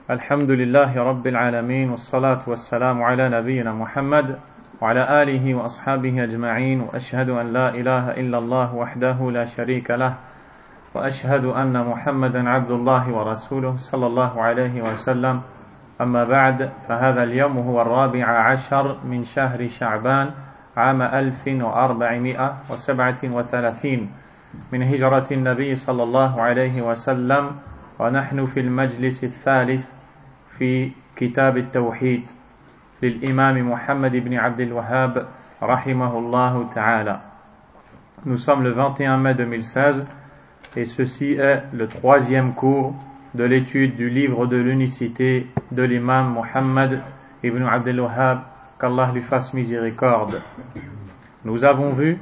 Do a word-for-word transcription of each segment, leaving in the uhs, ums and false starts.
الحمد لله رب العالمين والصلاة والسلام على نبينا محمد وعلى آله وأصحابه أجمعين وأشهد أن لا إله إلا الله وحده لا شريك له وأشهد أن محمدا عبد الله ورسوله صلى الله عليه وسلم أما بعد فهذا اليوم هو الرابع عشر من شهر شعبان عام ألف وأربعمائة وسبعة وثلاثين من هجرة النبي صلى الله عليه وسلم ونحن في المجلس الثالث في كتاب التوحيد للإمام محمد بن عبد الوهاب رحمه الله تعالى. Nous sommes le vingt et un mai deux mille seize et ceci est le troisième cours de l'étude du livre de l'unicité de l'imam Muhammad ibn Abd al-Wahhab, qu'Allah lui fasse miséricorde. Nous avons vu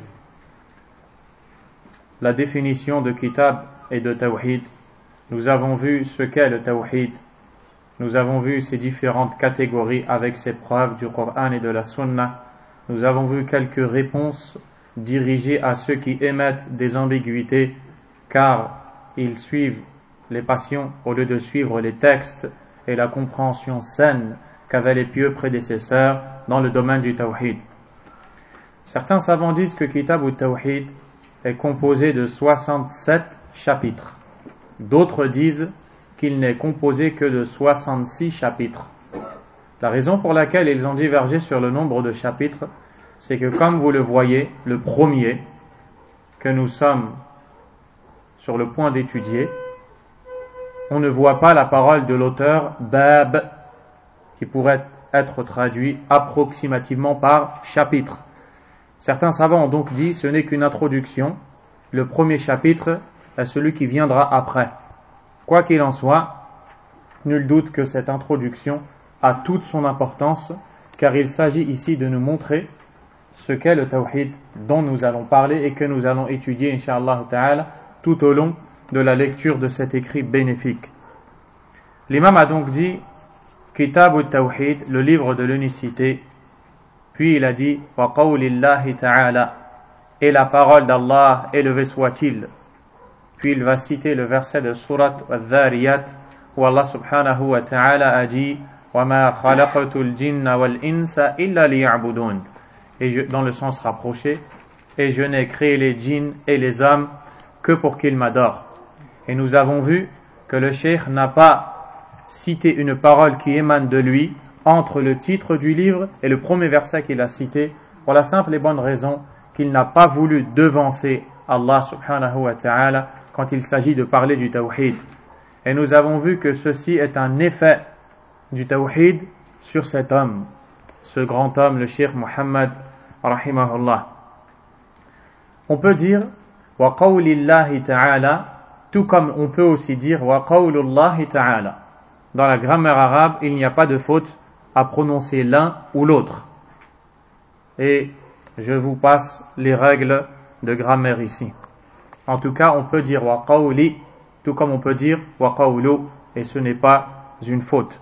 la définition de Kitab et de Tawhid. Nous avons vu ce qu'est le Tawhid. Nous avons vu ces différentes catégories avec ces preuves du Coran et de la Sunna. Nous avons vu quelques réponses dirigées à ceux qui émettent des ambiguïtés car ils suivent les passions au lieu de suivre les textes et la compréhension saine qu'avaient les pieux prédécesseurs dans le domaine du Tawhid. Certains savants disent que Kitab ou Tawhid est composé de soixante-sept chapitres. D'autres disent qu'il n'est composé que de soixante-six chapitres. La raison pour laquelle ils ont divergé sur le nombre de chapitres, c'est que comme vous le voyez, le premier que nous sommes sur le point d'étudier, on ne voit pas la parole de l'auteur Bab, qui pourrait être traduit approximativement par chapitre. Certains savants ont donc dit ce n'est qu'une introduction, le premier chapitre est celui qui viendra après. Quoi qu'il en soit, nul doute que cette introduction a toute son importance, car il s'agit ici de nous montrer ce qu'est le Tawhid dont nous allons parler et que nous allons étudier, Inch'Allah Ta'ala, tout au long de la lecture de cet écrit bénéfique. L'imam a donc dit Kitab al-Tawhid, le livre de l'unicité, puis il a dit Wa qawlillahi ta'ala, et la parole d'Allah élevé soit-il. Puis il va citer le verset de Surat Al-Dhariyat où Allah subhanahu wa ta'ala a dit وَمَا خَلَقْتُ الْجِنَّ وَالْإِنسَ إِلَّا لِيَعْبُدُونَ, et je, dans le sens rapproché, et je n'ai créé les djinns et les hommes que pour qu'ils m'adorent. Et nous avons vu que le cheikh n'a pas cité une parole qui émane de lui entre le titre du livre et le premier verset qu'il a cité, pour la simple et bonne raison qu'il n'a pas voulu devancer Allah subhanahu wa ta'ala quand il s'agit de parler du Tawhid. Et nous avons vu que ceci est un effet du Tawhid sur cet homme, ce grand homme, le Cheikh Muhammad rahimahullah. On peut dire wa qawlillahi ta'ala, tout comme on peut aussi dire wa qawlullahi ta'ala. Dans la grammaire arabe, il n'y a pas de faute à prononcer l'un ou l'autre. Et je vous passe les règles de grammaire ici. En tout cas, on peut dire wa qawli, tout comme on peut dire wa qawlu, et ce n'est pas une faute.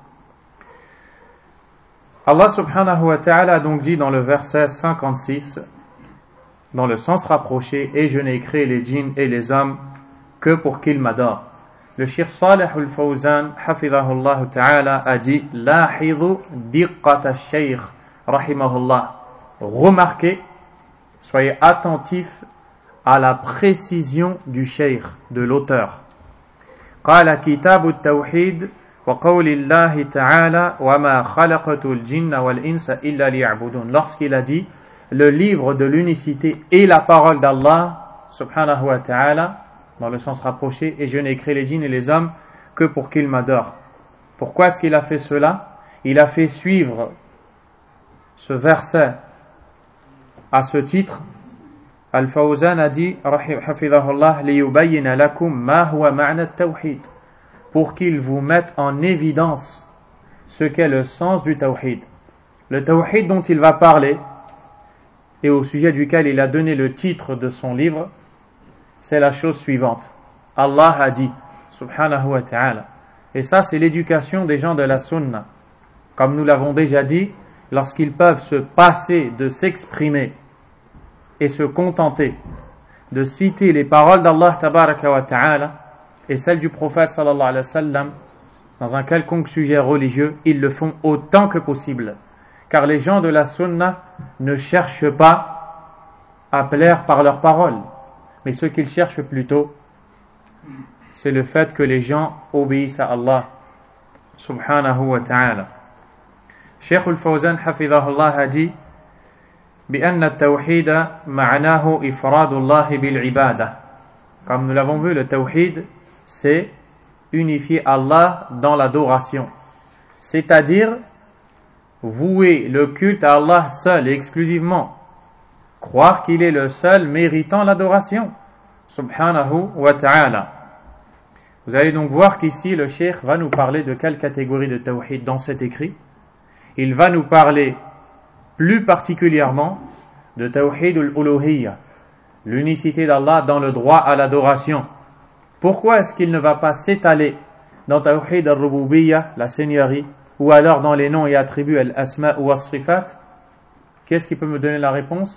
Allah subhanahu wa ta'ala a donc dit dans le verset cinquante-six, dans le sens rapproché, et je n'ai créé les djinns et les hommes que pour qu'ils m'adorent. Le Cheikh Salih al-Fawzan, hafidhahullah ta'ala, a dit Lahidhu diqqata al-shaykh, rahimahullah. Remarquez, soyez attentifs à la précision du cheikh, de l'auteur. قال كتاب التوحيد وقول الله تعالى وما خلقت الجن والإنس إلا ليعبدون. Lorsqu'il a dit le livre de l'unicité et la parole d'Allah subhanahu wa ta'ala, dans le sens rapproché, et je n'ai créé les djinns et les hommes que pour qu'ils m'adorent. Pourquoi est-ce qu'il a fait cela? Il a fait suivre ce verset à ce titre. Al-Fawzan a dit hafidhahullah liyubayyina lakum ma huwa ma'na at-tawhid, pour qu'il vous mette en évidence ce qu'est le sens du tawhid. Le tawhid dont il va parler et au sujet duquel il a donné le titre de son livre, c'est la chose suivante. Allah a dit subhanahu wa ta'ala, et ça c'est l'éducation des gens de la sunna. Comme nous l'avons déjà dit, lorsqu'ils peuvent se passer de s'exprimer et se contenter de citer les paroles d'Allah tabaraka wa ta'ala et celles du prophète sallallahu alayhi wa sallam, dans un quelconque sujet religieux, ils le font autant que possible. Car les gens de la sunna ne cherchent pas à plaire par leurs paroles, mais ce qu'ils cherchent plutôt, c'est le fait que les gens obéissent à Allah subhanahu wa ta'ala. Cheikh al-Fawzan hafidhahullah a dit بأن التوحيد معناه إفراد الله بالعبادة. Comme nous l'avons vu, le tawhid, c'est unifier Allah dans l'adoration, c'est-à-dire vouer le culte à Allah seul et exclusivement, croire qu'il est le seul méritant l'adoration subhanahu wa ta'ala. Vous allez donc voir qu'ici le cheikh va nous parler de quelle catégorie de tawhid dans cet écrit. Il va nous parler plus particulièrement de tawhid al-uluhiyya, l'unicité d'Allah dans le droit à l'adoration. Pourquoi est-ce qu'il ne va pas s'étaler dans tawhid al-rububiyya, la seigneurie, ou alors dans les noms et attributs al-asma ou as-sifat? Qu'est-ce qui peut me donner la réponse?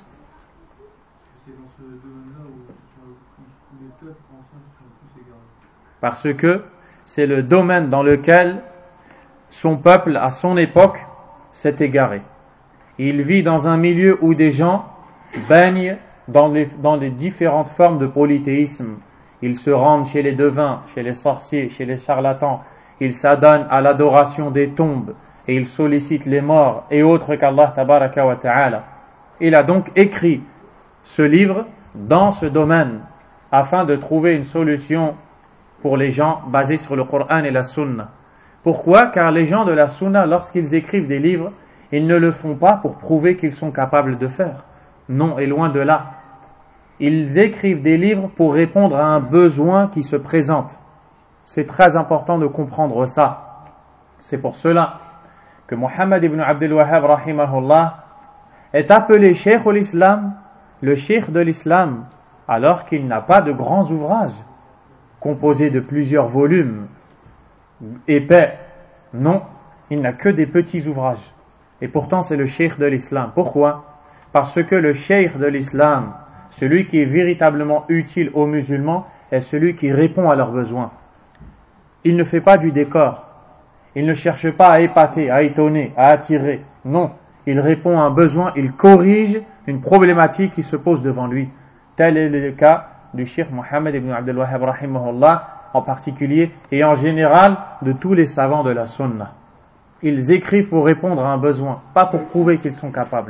Parce que c'est le domaine dans lequel son peuple, à son époque, s'est égaré. Il vit dans un milieu où des gens baignent dans les, dans les différentes formes de polythéisme. Ils se rendent chez les devins, chez les sorciers, chez les charlatans. Ils s'adonnent à l'adoration des tombes et ils sollicitent les morts et autres qu'Allah tabaraka wa ta'ala. Il a donc écrit ce livre dans ce domaine afin de trouver une solution pour les gens basée sur le Coran et la Sunna. Pourquoi? Car les gens de la Sunna, lorsqu'ils écrivent des livres, ils ne le font pas pour prouver qu'ils sont capables de faire. Non, et loin de là. Ils écrivent des livres pour répondre à un besoin qui se présente. C'est très important de comprendre ça. C'est pour cela que Muhammad ibn Abdul Wahhab rahimahullah est appelé Cheikh al-Islam, le Cheikh de l'Islam, alors qu'il n'a pas de grands ouvrages composés de plusieurs volumes épais. Non, il n'a que des petits ouvrages. Et pourtant c'est le Cheikh de l'Islam. Pourquoi? Parce que le Cheikh de l'Islam, celui qui est véritablement utile aux musulmans, est celui qui répond à leurs besoins. Il ne fait pas du décor. Il ne cherche pas à épater, à étonner, à attirer. Non, il répond à un besoin, il corrige une problématique qui se pose devant lui. Tel est le cas du Cheikh Muhammad ibn Abdul Wahhab rahimahullah en particulier et en général de tous les savants de la Sunna. Ils écrivent pour répondre à un besoin, pas pour prouver qu'ils sont capables.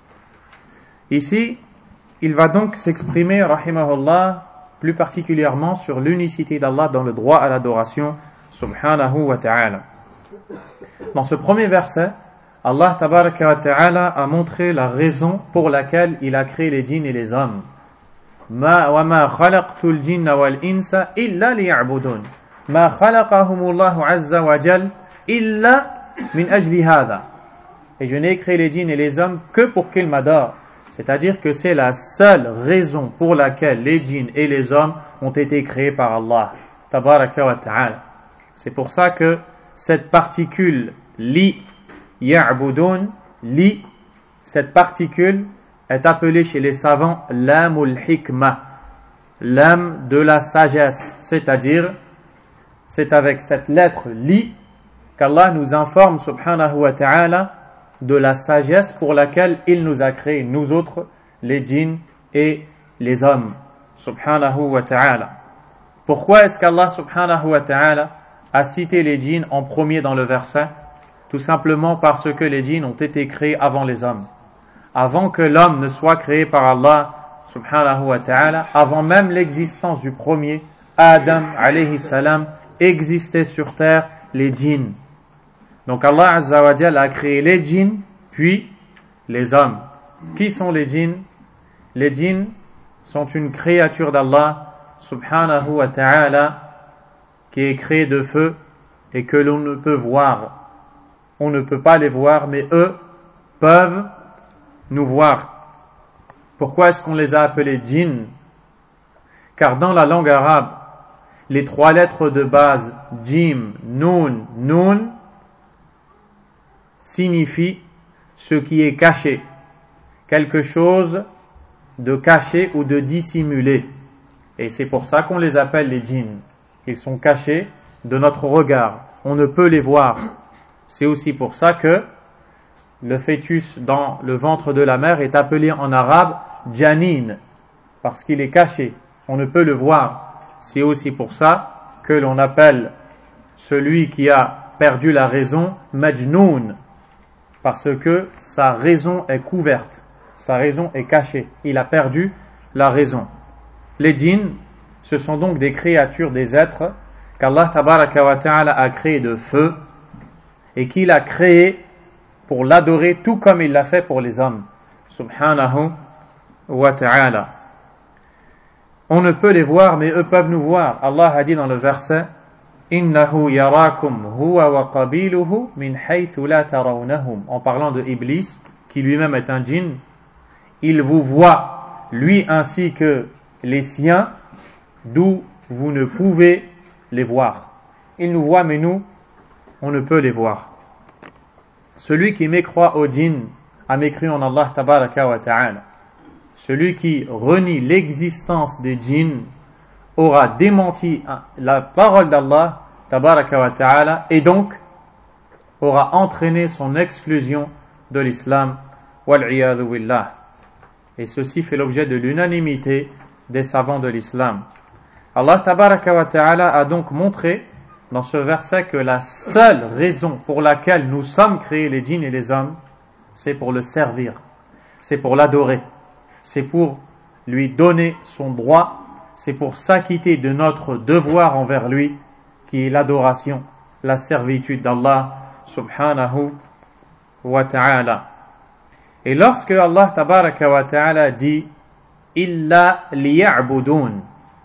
Ici, il va donc s'exprimer, rahimahullah, plus particulièrement sur l'unicité d'Allah dans le droit à l'adoration, subhanahu wa ta'ala. Dans ce premier verset, Allah tabaraka wa ta'ala a montré la raison pour laquelle il a créé les djinns et les hommes. Ma wa ma khalaqtul jinna wal insa illa liya'budun. Ma khalaqahumullahu azza wa jal illa min ajli hadha. Et je n'ai créé les djinns et les hommes que pour qu'ils m'adorent. C'est-à-dire que c'est la seule raison pour laquelle les djinns et les hommes ont été créés par Allah tabaraka wa ta'ala. C'est pour ça que cette particule li ya'budun, li, cette particule est appelée chez les savants lamul hikmah, l'âme de la sagesse, c'est-à-dire c'est avec cette lettre li qu'Allah nous informe subhanahu wa ta'ala de la sagesse pour laquelle il nous a créés, nous autres, les djinns et les hommes, subhanahu wa ta'ala. Pourquoi est-ce qu'Allah subhanahu wa ta'ala a cité les djinns en premier dans le verset? Tout simplement parce que les djinns ont été créés avant les hommes. Avant que l'homme ne soit créé par Allah subhanahu wa ta'ala, avant même l'existence du premier, Adam alayhi salam, existait sur terre les djinns. Donc Allah azza wa jalla a créé les djinns, puis les hommes. Qui sont les djinns? Les djinns sont une créature d'Allah subhanahu wa ta'ala qui est créée de feu et que l'on ne peut voir. On ne peut pas les voir, mais eux peuvent nous voir. Pourquoi est-ce qu'on les a appelés djinns? Car dans la langue arabe, les trois lettres de base jim, nun, nun signifient ce qui est caché, quelque chose de caché ou de dissimulé. Et c'est pour ça qu'on les appelle les djinns. Ils sont cachés de notre regard. on ne peut les voir. C'est aussi pour ça que le fœtus dans le ventre de la mère est appelé en arabe janin, parce qu'il est caché, on ne peut le voir. C'est aussi pour ça que l'on appelle celui qui a perdu la raison majnoun, parce que sa raison est couverte, sa raison est cachée, il a perdu la raison. Les djinns, ce sont donc des créatures, des êtres qu'Allah tabaraka wa ta'ala a créés de feu et qu'il a créés pour l'adorer tout comme il l'a fait pour les hommes, subhanahu wa ta'ala. On ne peut les voir, mais eux peuvent nous voir. Allah a dit dans le verset Innahu yarakum huwa wa qabiluhu min haythu la tarawnahum, en parlant de Iblis, qui lui-même est un djinn. Il vous voit, lui ainsi que les siens, d'où vous ne pouvez les voir. Il nous voit, mais nous, on ne peut les voir. Celui qui mécroit au djinn a mécru en Allah tabaraka wa ta'ala. Celui qui renie l'existence des djinns aura démenti la parole d'Allah tabaraka wa ta'ala et donc aura entraîné son exclusion de l'islam wal-'iyadhu billah. Et ceci fait l'objet de l'unanimité des savants de l'islam. Allah tabaraka wa ta'ala a donc montré dans ce verset que la seule raison pour laquelle nous sommes créés, les djinns et les hommes, c'est pour le servir, c'est pour l'adorer, c'est pour lui donner son droit, c'est pour s'acquitter de notre devoir envers lui, qui est l'adoration, la servitude d'Allah subhanahu wa ta'ala. Et lorsque Allah tabaraka wa ta'ala dit illa liya'budun,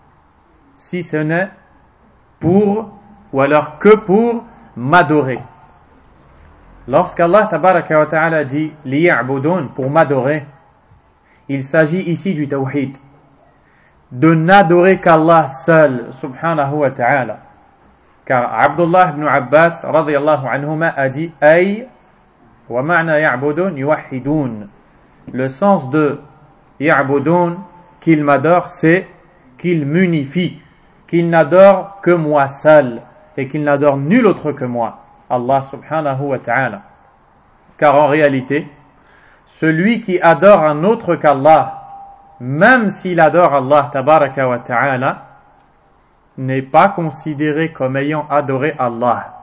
si ce n'est pour, ou alors que pour m'adorer. Lorsqu'Allah tabaraka wa ta'ala dit liya'budun, pour m'adorer, il s'agit ici du tawhid, de n'adorer qu'Allah seul subhanahu wa ta'ala. Car Abdullah ibn Abbas radiyallahu anhuma a dit ay wa ma'na ya'budun yuwahhidun. Le sens de ya'budun, qu'il m'adore, c'est qu'il m'unifie, qu'il n'adore que moi seul et qu'il n'adore nul autre que moi, Allah subhanahu wa ta'ala. Car en réalité, celui qui adore un autre qu'Allah, même s'il adore Allah tabaraka wa ta'ala, n'est pas considéré comme ayant adoré Allah.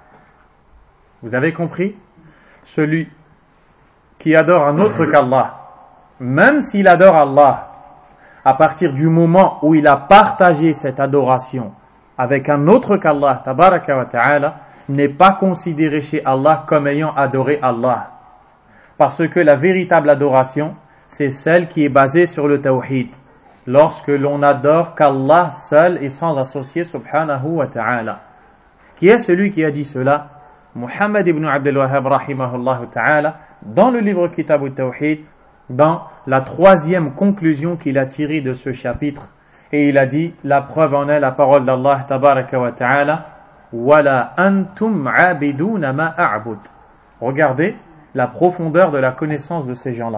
Vous avez compris? Celui qui adore un autre qu'Allah, même s'il adore Allah, à partir du moment où il a partagé cette adoration avec un autre qu'Allah tabaraka wa ta'ala, n'est pas considéré chez Allah comme ayant adoré Allah. Parce que la véritable adoration, c'est celle qui est basée sur le tawhid, lorsque l'on adore qu'Allah seul et sans associer subhanahu wa ta'ala. Qui est celui qui a dit cela? Muhammad ibn Abdul Wahhab rahimahullah ta'ala, dans le livre Kitab al-Tawhid, dans la troisième conclusion qu'il a tirée de ce chapitre, et il a dit, la preuve en est la parole d'Allah tabaraka wa ta'ala, wala antum abiduna ma a'bud. Regardez la profondeur de la connaissance de ces gens-là.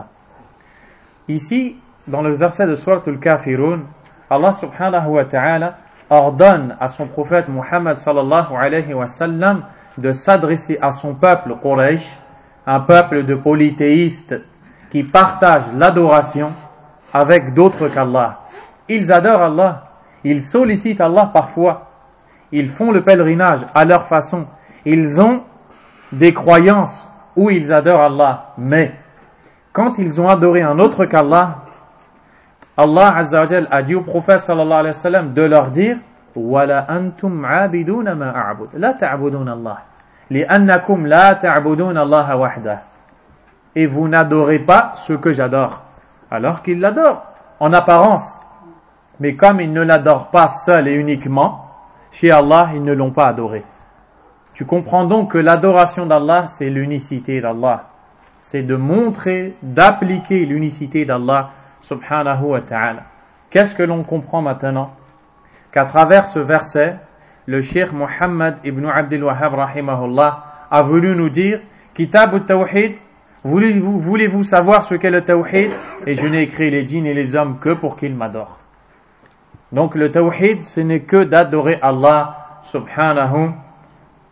Ici, dans le verset de Surat al-Kafirun, Allah subhanahu wa ta'ala ordonne à son prophète Muhammad sallallahu alayhi wa sallam de s'adresser à son peuple Quraysh, un peuple de polythéistes qui partagent l'adoration avec d'autres qu'Allah. Ils adorent Allah, ils sollicitent Allah parfois, ils font le pèlerinage à leur façon, ils ont des croyances où ils adorent Allah, mais quand ils ont adoré un autre qu'Allah, Allah Azza wa Jal a dit au prophète sallallahu alayhi wa sallam de leur dire wala antum abiduna ma a'bud la ta'buduna Allah li'annakum la ta'buduna Allah wahdah, et vous n'adorez pas ce que j'adore, alors qu'ils l'adorent en apparence, mais comme ils ne l'adorent pas seul et uniquement, chez Allah ils ne l'ont pas adoré. Tu comprends donc que l'adoration d'Allah, c'est l'unicité d'Allah, c'est de montrer, d'appliquer l'unicité d'Allah subhanahu wa ta'ala. Qu'est-ce que l'on comprend maintenant? Qu'à travers ce verset, le cheikh Muhammad ibn Abdul Wahhab rahimahullah a voulu nous dire Kitab al-Tawhid, voulez-vous, voulez-vous savoir ce qu'est le Tawhid? Et je n'ai écrit les djinns et les hommes que pour qu'ils m'adorent. Donc le Tawhid, ce n'est que d'adorer Allah subhanahu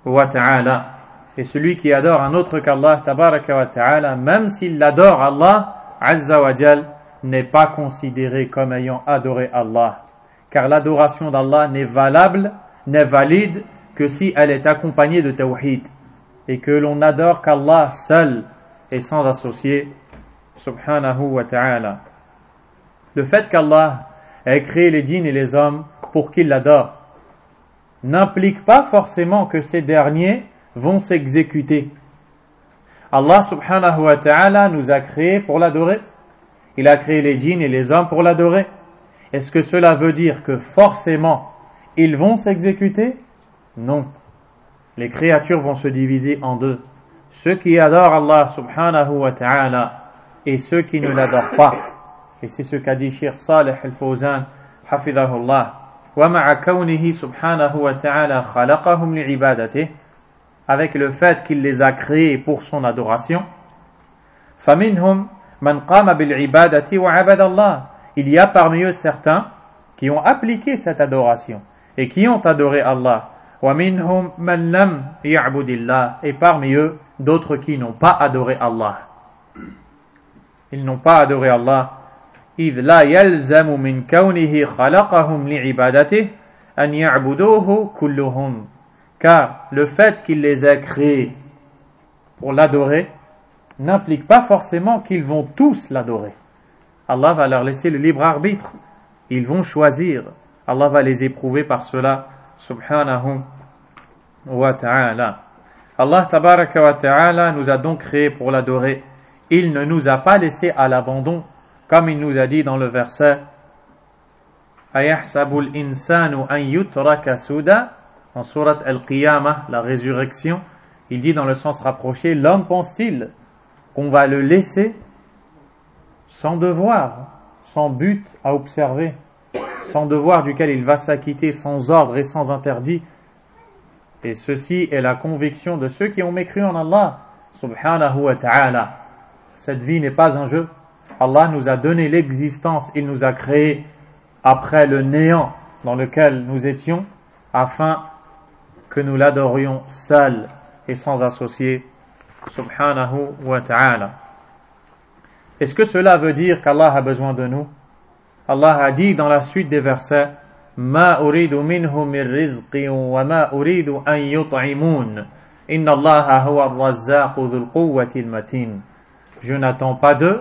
wa ta'ala. Et celui qui adore un autre qu'Allah tabaraka wa ta'ala, même s'il adore Allah azza wa jal, n'est pas considéré comme ayant adoré Allah. Car l'adoration d'Allah n'est valable, n'est valide que si elle est accompagnée de tawhid. Et que l'on n'adore qu'Allah seul et sans associé, subhanahu wa ta'ala. Le fait qu'Allah ait créé les djinns et les hommes pour qu'ils l'adorent n'implique pas forcément que ces derniers vont s'exécuter. Allah subhanahu wa ta'ala nous a créés pour l'adorer. Il a créé les djinns et les hommes pour l'adorer. Est-ce que cela veut dire que forcément ils vont s'exécuter? Non. Les créatures vont se diviser en deux. Ceux qui adorent Allah subhanahu wa ta'ala et ceux qui ne l'adorent pas. Et c'est ce qu'a dit Cheikh Salih al-Fawzan hafidhahullah. Wa ma'a kawnihi subhanahu wa ta'ala khalaqahum li'ibadatihi, avec le fait qu'il les a créés pour son adoration. Faminhum man qama bil ibadati wa abada Allah. Il y a parmi eux certains qui ont appliqué cette adoration et qui ont adoré Allah. Wa minhum man lam ya'budillah. Et parmi eux d'autres qui n'ont pas adoré Allah. Ils n'ont pas adoré Allah. إذ لا يلزم من كونه خلقهم لعبادته أن يعبدوه كلهم. Car le fait qu'il les a créés pour l'adorer n'implique pas forcément qu'ils vont tous l'adorer. Allah va leur laisser le libre arbitre. Ils vont choisir. Allah va les éprouver par cela. Subhanahu wa ta'ala. Allah tabaraka wa ta'ala nous a donc créés pour l'adorer. Il ne nous a pas laissés à l'abandon, comme il nous a dit dans le verset Ayahsabul insanu an yutraka suda, en sourate Al-Qiyamah, la résurrection. Il dit dans le sens rapproché, l'homme pense-t-il qu'on va le laisser sans devoir, sans but à observer, sans devoir duquel il va s'acquitter, sans ordre et sans interdit? Et ceci est la conviction de ceux qui ont mécru en Allah subhanahu wa ta'ala. Cette vie n'est pas un jeu. Allah nous a donné l'existence, il nous a créés après le néant dans lequel nous étions, afin que nous l'adorions seul et sans associé, subhanahu wa ta'ala. Est-ce que cela veut dire qu'Allah a besoin de nous? Allah a dit dans la suite des versets Ma uridu minhum min rizqin wa ma uridu an yut'imun inna Allaha huwa ar-razzaqu dhul quwwati al-matin. Je n'attends pas d'eux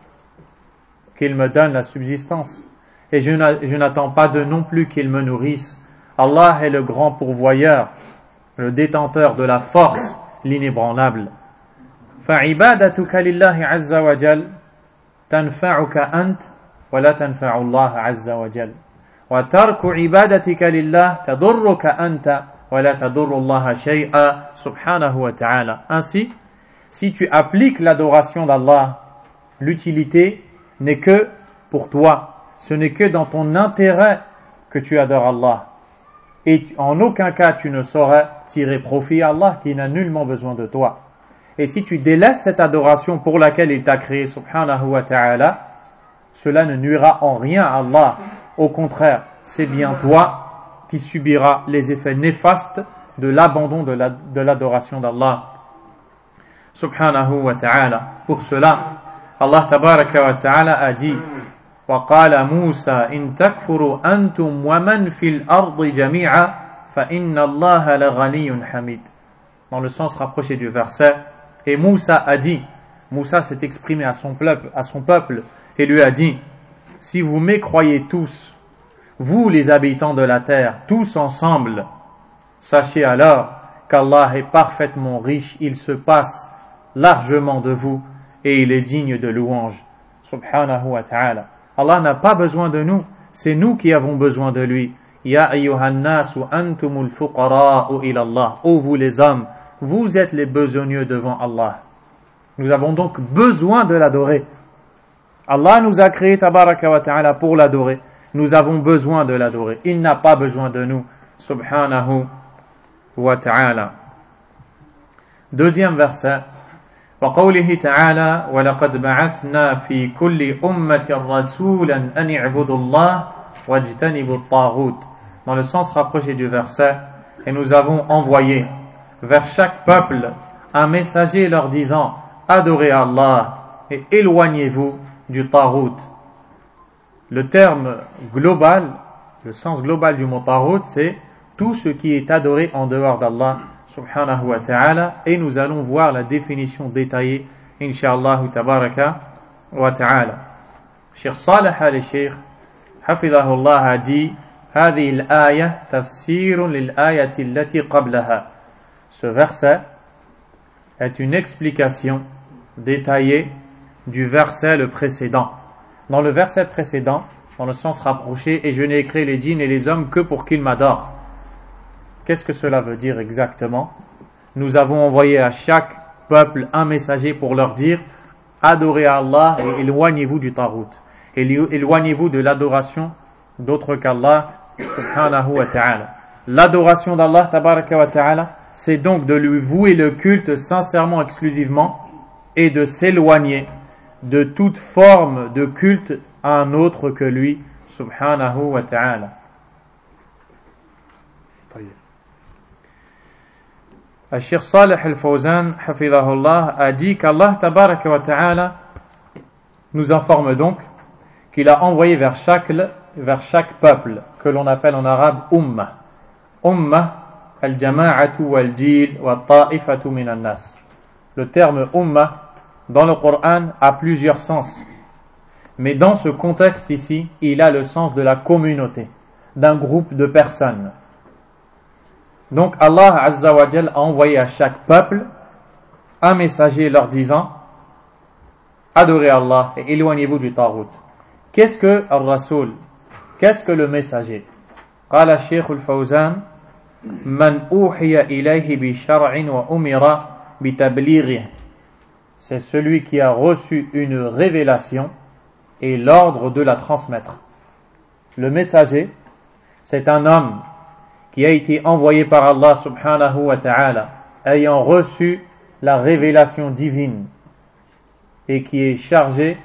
qu'ils me donnent la subsistance, et je n'attends pas d'eux non plus qu'ils me nourrissent. Allah est le grand pourvoyeur, le détenteur de la force, l'inébranlable. فَعِبَادَتُكَ لِلَّهِ عَزَّ وَجَلَّ تَنْفَعُكَ أَنْتَ وَلَا تَنْفَعُ اللَّهَ عَزَّ وَجَلَّ وَتَرْكُ عِبَادَتِكَ لِلَّهِ تَضُرُّكَ أَنْتَ وَلَا تَضُرُّ اللَّهَ شَيْئًا سُبْحَانَهُ وَتَعَالَى. Ainsi, si tu appliques l'adoration d'Allah, l'utilité n'est que pour toi. Ce n'est que dans ton intérêt que tu adores Allah. Et en aucun cas tu ne saurais tirer profit à Allah qui n'a nullement besoin de toi. Et si tu délaisses cette adoration pour laquelle il t'a créé, subhanahu wa ta'ala, cela ne nuira en rien à Allah. Au contraire, c'est bien toi qui subiras les effets néfastes de l'abandon de, la, de l'adoration d'Allah, subhanahu wa ta'ala. Pour cela, Allah tabaraka wa ta'ala a dit وَقَالَ مُوسَى إِن تَكْفُرُوا أَنْتُمْ وَمَنْ فِي الْأَرْضِ جَمِيعًا فَإِنَّ اللَّهَ لَغَنِيٌّ حَمِيدٌ. Dans le sens rapproché du verset, et Moussa a dit, Moussa s'est exprimé à son peuple, à son peuple et lui a dit, si vous mécroyez tous, vous les habitants de la terre, tous ensemble, sachez alors qu'Allah est parfaitement riche, il se passe largement de vous et il est digne de louange, subhanahu wa ta'ala. Allah n'a pas besoin de nous, c'est nous qui avons besoin de lui. Ya ayyuhan nasu antumul fuqara'u ila Allah. Ô vous les hommes, vous êtes les besogneux devant Allah. Nous avons donc besoin de l'adorer. Allah nous a créés tabaraka wa ta'ala pour l'adorer. Nous avons besoin de l'adorer. Il n'a pas besoin de nous, subhanahu wa ta'ala. Deuxième verset. وقوله تعالى ولقد بعثنا في كل أمة رسولا أن اعبدوا الله واجتنبوا الطاغوت. Dans le sens rapproché du verset, et nous avons envoyé vers chaque peuple un messager leur disant adorez Allah et éloignez-vous du tarout. Le terme global, le sens global du mot tarout, c'est tout ce qui est adoré en dehors d'Allah subhanahu wa ta'ala, et nous allons voir la définition détaillée insha'Allah tabaraka wa ta'ala. Cheikh Saleh al-Sheikh حفظه الله a dit هذه الآية تفسير للآية التي قبلها. Ce verset est une explication détaillée du verset le précédent. Dans le verset précédent, dans le sens rapproché, et je n'ai créé les djinns et les hommes que pour qu'ils m'adorent. Qu'est-ce que cela veut dire exactement? Nous avons envoyé à chaque peuple un messager pour leur dire adorez Allah et éloignez-vous du tarout. Éloignez-vous de l'adoration d'autre qu'Allah subhanahu wa ta'ala. L'adoration d'Allah tabaraka wa ta'ala, c'est donc de lui vouer le culte sincèrement, exclusivement, et de s'éloigner de toute forme de culte à un autre que lui subhanahu wa ta'ala. Cheikh Saleh al-Fawzan hafidhahullah a dit qu'Allah tabaraka wa ta'ala nous informe donc qu'il a envoyé vers chaque, vers chaque peuple, que l'on appelle en arabe Ummah. Ummah, al-jama'atu wal-jil wa ta'ifatu minan nas. Le terme Ummah, dans le Coran, a plusieurs sens. Mais dans ce contexte ici, il a le sens de la communauté, d'un groupe de personnes. Donc Allah Azza wa Jal a envoyé à chaque peuple un messager leur disant adorez Allah et éloignez-vous du tarout. Qu'est-ce que Ar-Rasoul? Qu'est-ce que le messager? Qala Shaykh al-Fawzan man uhiya ilayhi bi shar'in wa umira bi tablighihi. C'est celui qui a reçu une révélation et l'ordre de la transmettre. Le messager, c'est un homme qui a été envoyé par Allah subhanahu wa ta'ala, ayant reçu la révélation divine et qui est chargé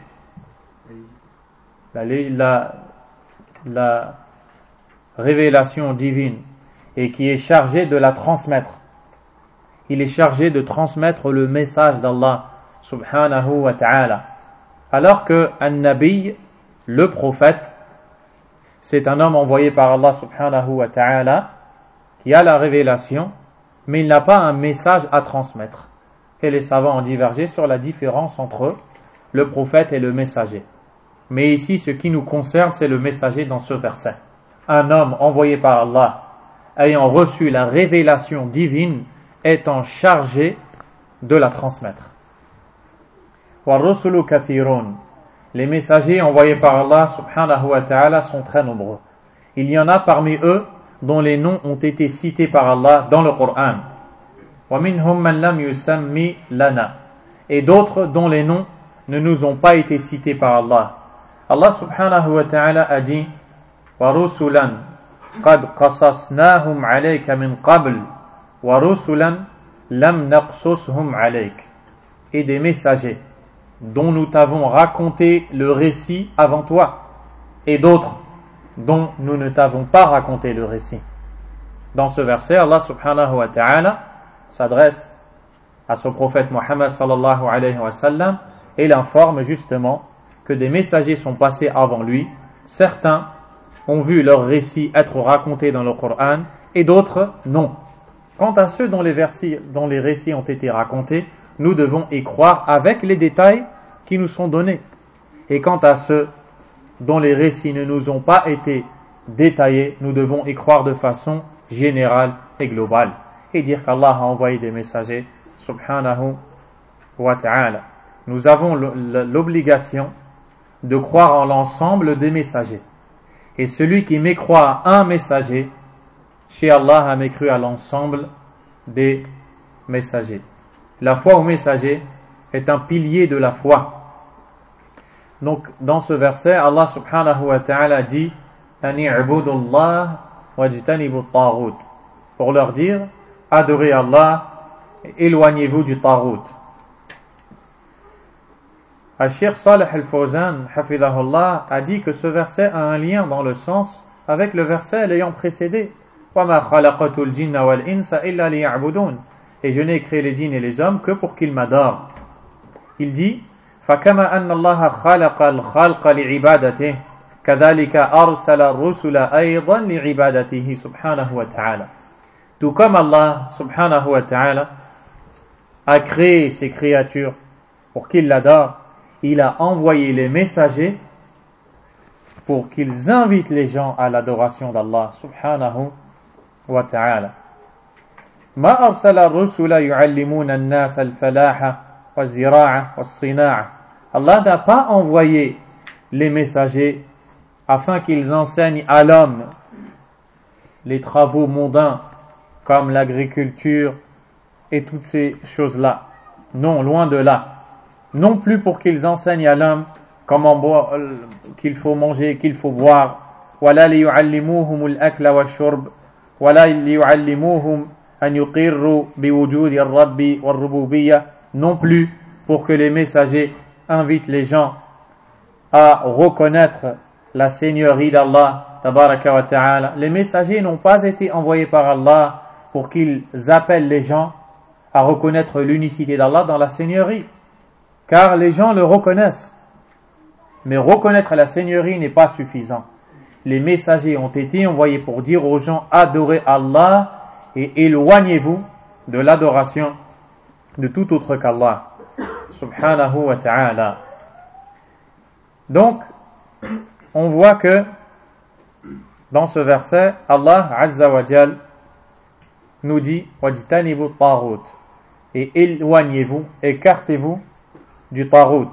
La, la, la révélation divine et qui est chargé de la transmettre. Il est chargé de transmettre le message d'Allah subhanahu wa ta'ala. Alors que un nabi, le prophète, c'est un homme envoyé par Allah subhanahu wa ta'ala qui a la révélation, mais il n'a pas un message à transmettre. Et les savants ont divergé sur la différence entre le prophète et le messager. Mais ici, ce qui nous concerne, c'est le messager dans ce verset. Un homme envoyé par Allah, ayant reçu la révélation divine, étant chargé de la transmettre. وَالرُّسُلُ كَثِيرٌ. Les messagers envoyés par Allah subhanahu wa ta'ala sont très nombreux. Il y en a parmi eux dont les noms ont été cités par Allah dans le Coran. وَمِنْهُمْ مَنْ لَمْ يُسَمِّ لَنَا. Et d'autres dont les noms ne nous ont pas été cités par Allah. Allah subhanahu wa ta'ala a dit وَرُسُلًا قَدْ قَصَصْنَاهُمْ عَلَيْكَ مِنْ قَبْلِ وَرُسُلًا لَمْ نَقْصُصْهُمْ عَلَيْكَ. Et des messagers dont nous t'avons raconté le récit avant toi, et d'autres dont nous ne t'avons pas raconté le récit. Dans ce verset, Allah subhanahu wa ta'ala s'adresse à son prophète Muhammad sallallahu alayhi wa sallam et l'informe justement que des messagers sont passés avant lui. Certains ont vu leur récit être raconté dans le Coran et d'autres non. Quant à ceux dont les, versi, dont les récits ont été racontés, nous devons y croire avec les détails qui nous sont donnés. Et quant à ceux dont les récits ne nous ont pas été détaillés, nous devons y croire de façon générale et globale. Et dire qu'Allah a envoyé des messagers, subhanahu wa ta'ala. Nous avons l'obligation de croire en l'ensemble des messagers. Et celui qui mécroit à un messager, chez Allah a mécru à l'ensemble des messagers. La foi au messager est un pilier de la foi. Donc, dans ce verset, Allah subhanahu wa ta'ala dit Ani ibudullah wajtanibu taghut. Pour leur dire, adorez Allah et éloignez-vous du taghut. Cheikh Saleh al-Fawzan hafidhahullah a dit que ce verset a un lien dans le sens avec le verset l'ayant précédé. وَمَا خَلَقَتُ الْجِنَّ وَالْإِنسَ إِلَّا لِيَعْبُدُونَ. et je n'ai créé les djinns et les hommes que pour qu'ils m'adorent. Il dit فكما أن الله خلق الخلق لعبادته كذلك أرسل الرسل أيضا لعبادته سبحانه وتعالى. Tout comme Allah subhanahu wa ta'ala a créé ces créatures pour qu'ils l'adorent, il a envoyé les messagers pour qu'ils invitent les gens à l'adoration d'Allah subhanahu wa ta'ala. ما أرسل الرسل يعلمون الناس الفلاح والزراعة والصناعة. Allah n'a pas envoyé les messagers afin qu'ils enseignent à l'homme les travaux mondains comme l'agriculture et toutes ces choses-là. Non, loin de là. Non plus pour qu'ils enseignent à l'homme comment boire, qu'il faut manger, qu'il faut boire. ولا ليعلموهم الأكل والشرب ولا ليعلموهم أن يقروا بوجود الرب والربوبية. Non plus pour que les messagers invitent les gens à reconnaître la seigneurie d'Allah tabaraka wa ta'ala. Les messagers n'ont pas été envoyés par Allah pour qu'ils appellent les gens à reconnaître l'unicité d'Allah dans la seigneurie, car les gens le reconnaissent, mais reconnaître la seigneurie n'est pas suffisant. Les messagers ont été envoyés pour dire aux gens adorez Allah et éloignez-vous de l'adoration de tout autre qu'Allah subhanahu wa ta'ala. Donc on voit que dans ce verset Allah azza wa jal nous dit wajtanibu taghut, et éloignez-vous, écartez-vous du taghut.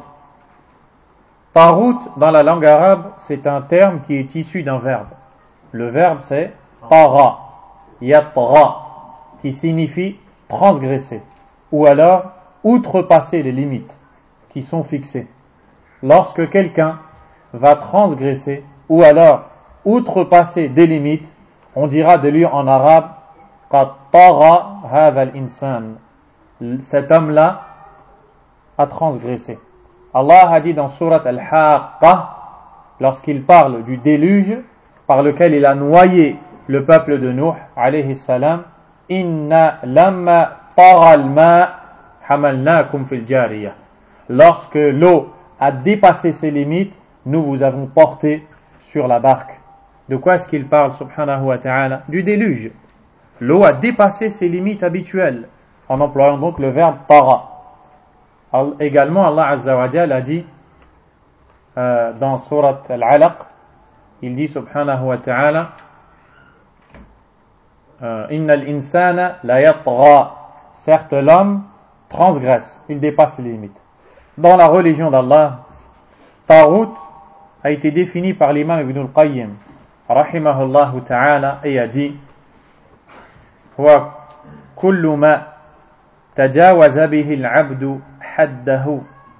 Taghut dans la langue arabe, c'est un terme qui est issu d'un verbe. Le verbe c'est tagha, yatra, qui signifie transgresser ou alors outrepasser les limites qui sont fixées. Lorsque quelqu'un va transgresser ou alors outrepasser des limites, on dira de lui en arabe qad tagha hadha al-insan, cet homme-là a transgressé. Allah a dit dans surat Al-Haqqa, lorsqu'il parle du déluge par lequel il a noyé le peuple de Nuh alayhi salam, inna lamma tagha al-ma hamalnakum fil jariyah. Lorsque l'eau a dépassé ses limites, nous vous avons porté sur la barque. De quoi est-ce qu'il parle subhanahu wa ta'ala? Du déluge. L'eau a dépassé ses limites habituelles, en employant donc le verbe tagha. Également, Allah Azza wa Jal a dit euh, dans Surat Al-Alaq, il dit subhanahu wa ta'ala Inna al-insana la yatgha. Certes, l'homme transgresse, il dépasse les limites. Dans la religion d'Allah, Taghut a été défini par l'imam Ibn al-Qayyim rahimahullah ta'ala et a dit Wa kullu ma tajawaza bihi al-'abdu haddahu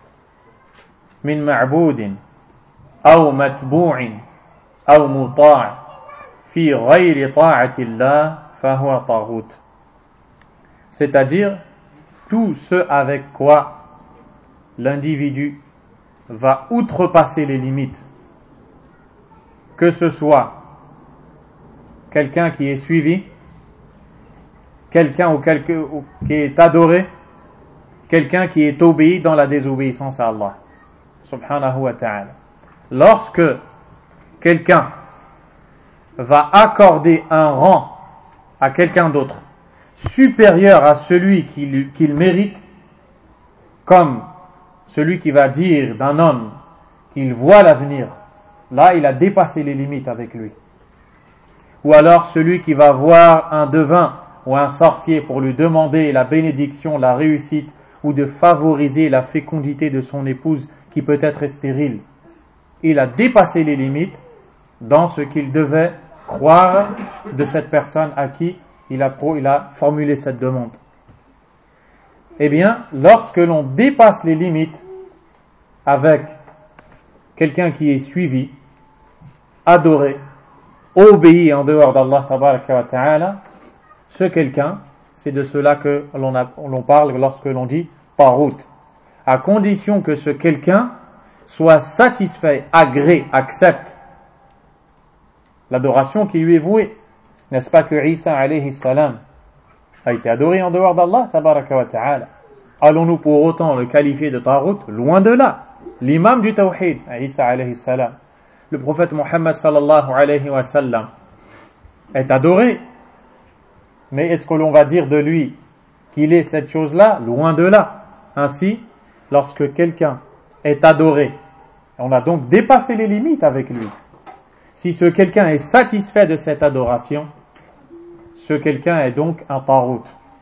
min ma'budin aw matbu'in aw muta' fi ghayri ta'ati Allah fa huwa taghut. C'est-à-dire tout ce avec quoi l'individu va outrepasser les limites, que ce soit quelqu'un qui est suivi, quelqu'un ou quelqu'un qui est adoré, quelqu'un qui est obéi dans la désobéissance à Allah subhanahu wa ta'ala. Lorsque quelqu'un va accorder un rang à quelqu'un d'autre supérieur à celui qu'il, qu'il mérite, comme celui qui va dire d'un homme qu'il voit l'avenir, là il a dépassé les limites avec lui. Ou alors celui qui va voir un devin ou un sorcier pour lui demander la bénédiction, la réussite, ou de favoriser la fécondité de son épouse qui peut être stérile. Il a dépassé les limites dans ce qu'il devait croire de cette personne à qui il a, il a formulé cette demande. Eh bien, lorsque l'on dépasse les limites avec quelqu'un qui est suivi, adoré, obéi en dehors d'Allah tabaraka wa ta'ala, ce quelqu'un, c'est de cela que l'on, a, l'on parle lorsque l'on dit taghut, à condition que ce quelqu'un soit satisfait, agrée, accepte l'adoration qui lui est vouée. N'est-ce pas que Isa alayhi salam, a été adoré en dehors d'Allah tabaraka wa ta'ala. Allons-nous pour autant le qualifier de tarout? Loin de là. L'imam du tawhid, Isa alayhi salam, le prophète Muhammad sallallahu alayhi wa sallam, est adoré. Mais est-ce que l'on va dire de lui qu'il est cette chose-là? Loin de là. Ainsi, lorsque quelqu'un est adoré, on a donc dépassé les limites avec lui. Si ce quelqu'un est satisfait de cette adoration, ce quelqu'un est donc un tarout.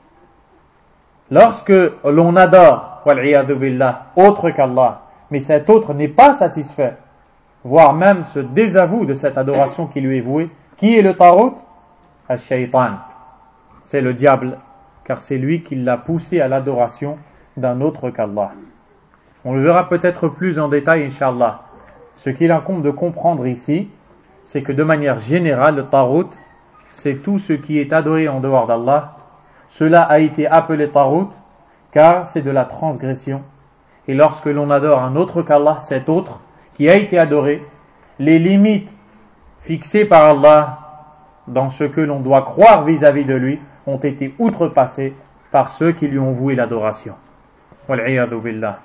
Lorsque l'on adore, wal'iyadu billah, autre qu'Allah, mais cet autre n'est pas satisfait, voire même se désavoue de cette adoration qui lui est vouée, qui est le tarout? Al-shaytan. C'est le diable, car c'est lui qui l'a poussé à l'adoration d'un autre qu'Allah. On le verra peut-être plus en détail, Inch'Allah. Ce qu'il incombe de comprendre ici, c'est que de manière générale, le tarout, c'est tout ce qui est adoré en dehors d'Allah. Cela a été appelé tarout, car c'est de la transgression. Et lorsque l'on adore un autre qu'Allah, cet autre qui a été adoré, les limites fixées par Allah dans ce que l'on doit croire vis-à-vis de lui ont été outrepassées par ceux qui lui ont voué l'adoration. Wal'iyadu billah.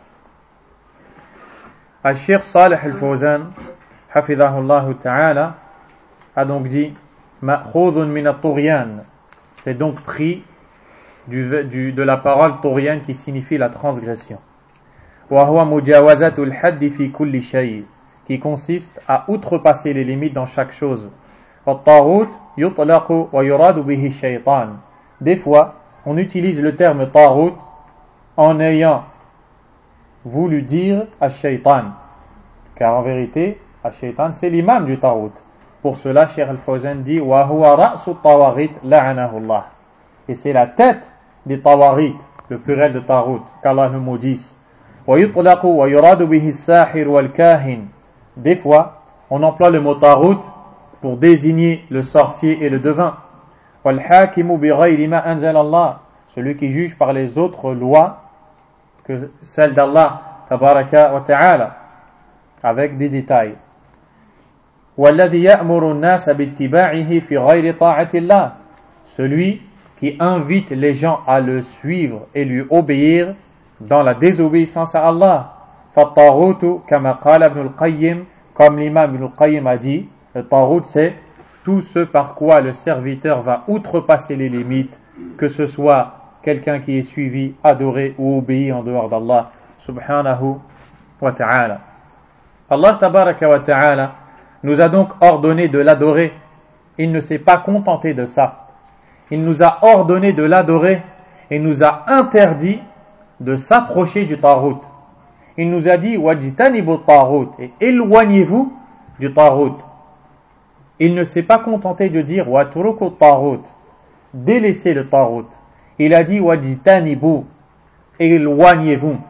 Al-Sheikh Salih al-Fawzan, hafidhahullah ta'ala, a donc dit Ma'khudun min at-tughyan. C'est donc pris du, du, de la parole tughyan qui signifie la transgression. Wa huwa mujawazatul haddi fi kulli shay, qui consiste à outrepasser les limites dans chaque chose. At-taghut yutlaqu wa yuradu bihi shaytan. Des fois, on utilise le terme taghut en ayant voulu dire ash-shaytan, car en vérité, ash-shaytan c'est l'imam du taghut. Pour cela, Cheikh Al-Fawzan dit wa huwa ra'su at-tawaghit la'anahu Allah. Et c'est la tête des tawaghit, le pluriel de taghut, qu'Allah nous maudisse. Wa yutlaqu wa yuradu bihi as-sahir wal-kahin. Des fois, on emploie le mot taghut pour désigner le sorcier et le devin. Wal-hakimu bi ghayri ma anzala Allah, celui qui juge par les autres lois que celles d'Allah tabaraka wa ta'ala, avec des détails. Walladhi ya'muru an-nasa bi-ittiba'ihi fi ghayri ta'ati Allah, celui qui invite les gens à le suivre et lui obéir dans la désobéissance à Allah. Fa-at-taghutu kama qala Ibn al-Qayyim, comme l'imam Ibn al-Qayyim a dit, le taghut c'est tout ce par quoi le serviteur va outrepasser les limites, que ce soit quelqu'un qui est suivi, adoré ou obéi en dehors d'Allah subhanahu wa ta'ala. Allah tabaraka wa ta'ala nous a donc ordonné de l'adorer. Il ne s'est pas contenté de ça. Il nous a ordonné de l'adorer et nous a interdit de s'approcher du taghut. Il nous a dit wajtanibu taghut, et éloignez-vous du taghut. Il ne s'est pas contenté de dire watruku taghut, délaissez le taghut. Il a dit wajtanibu, éloignez-vous,